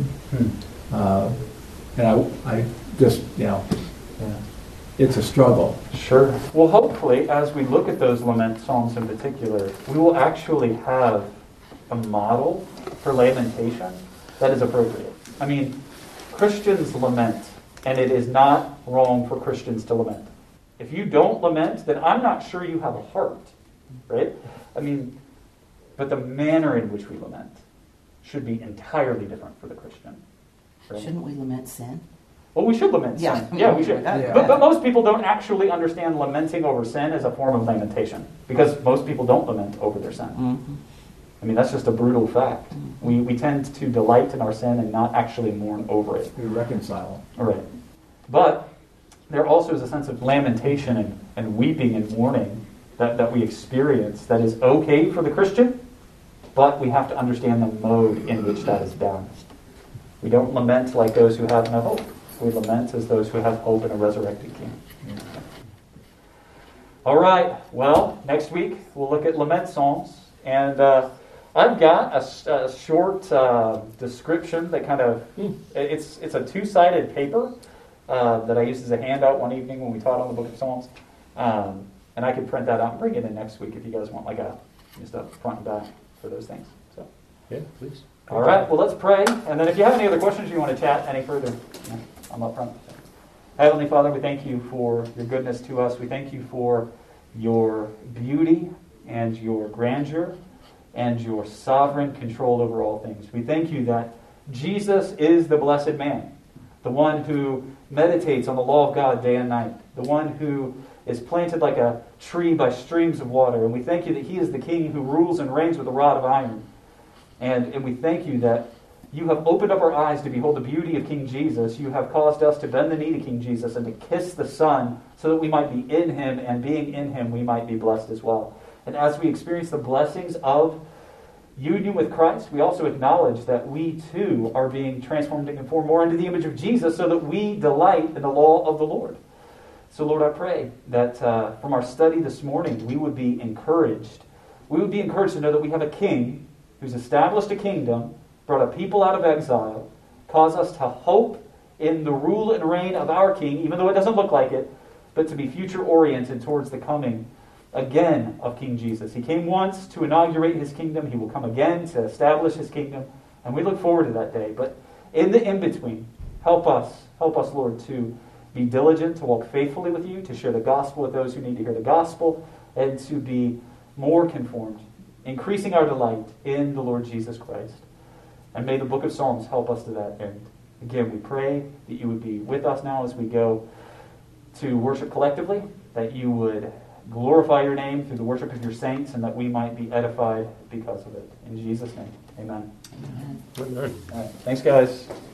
S3: And I just, it's a struggle.
S1: Sure. Well, hopefully, as we look at those lament psalms in particular, we will actually have a model for lamentation that is appropriate. Christians lament, and it is not wrong for Christians to lament. If you don't lament, then I'm not sure you have a heart, right? But the manner in which we lament should be entirely different for the Christian. Right?
S4: Shouldn't we lament sin?
S1: Well, we should lament sin. Yeah, we should. But most people don't actually understand lamenting over sin as a form of lamentation, because most people don't lament over their sin.
S4: Mm-hmm.
S1: That's just a brutal fact. We tend to delight in our sin and not actually mourn over it.
S3: We reconcile.
S1: All right. But there also is a sense of lamentation and weeping and mourning that we experience that is okay for the Christian, but we have to understand the mode in which that is done. We don't lament like those who have no hope. We lament as those who have hope in a resurrected King. All right. Well, next week we'll look at lament psalms. And I've got a short description that kind of, it's a two-sided paper that I used as a handout one evening when we taught on the book of Psalms. And I could print that out and bring it in next week if you guys want just a front and back for those things. So,
S2: yeah, please.
S1: All right, well, let's pray. And then if you have any other questions you want to chat any further, I'm up front. Heavenly Father, we thank you for your goodness to us. We thank you for your beauty and your grandeur and your sovereign control over all things. We thank you that Jesus is the blessed man, the one who meditates on the law of God day and night, the one who is planted like a tree by streams of water. And we thank you that he is the king who rules and reigns with a rod of iron. And we thank you that you have opened up our eyes to behold the beauty of King Jesus. You have caused us to bend the knee to King Jesus and to kiss the Son so that we might be in him, and being in him, we might be blessed as well. And as we experience the blessings of union with Christ, we also acknowledge that we too are being transformed and conformed more into the image of Jesus so that we delight in the law of the Lord. So Lord, I pray that from our study this morning, we would be encouraged. We would be encouraged to know that we have a king who's established a kingdom, brought a people out of exile, caused us to hope in the rule and reign of our king, even though it doesn't look like it, but to be future-oriented towards the coming again of King Jesus. He came once to inaugurate his kingdom. He will come again to establish his kingdom, and we look forward to that day. But in the in-between, help us, Lord, to be diligent, to walk faithfully with you, to share the gospel with those who need to hear the gospel, and to be more conformed, increasing our delight in the Lord Jesus Christ. And may the book of Psalms help us to that end. Again, we pray that you would be with us now as we go to worship collectively, that you would glorify your name through the worship of your saints, and that we might be edified because of it. In Jesus' name, amen.
S4: Amen.
S2: Amen.
S1: All right. Thanks, guys.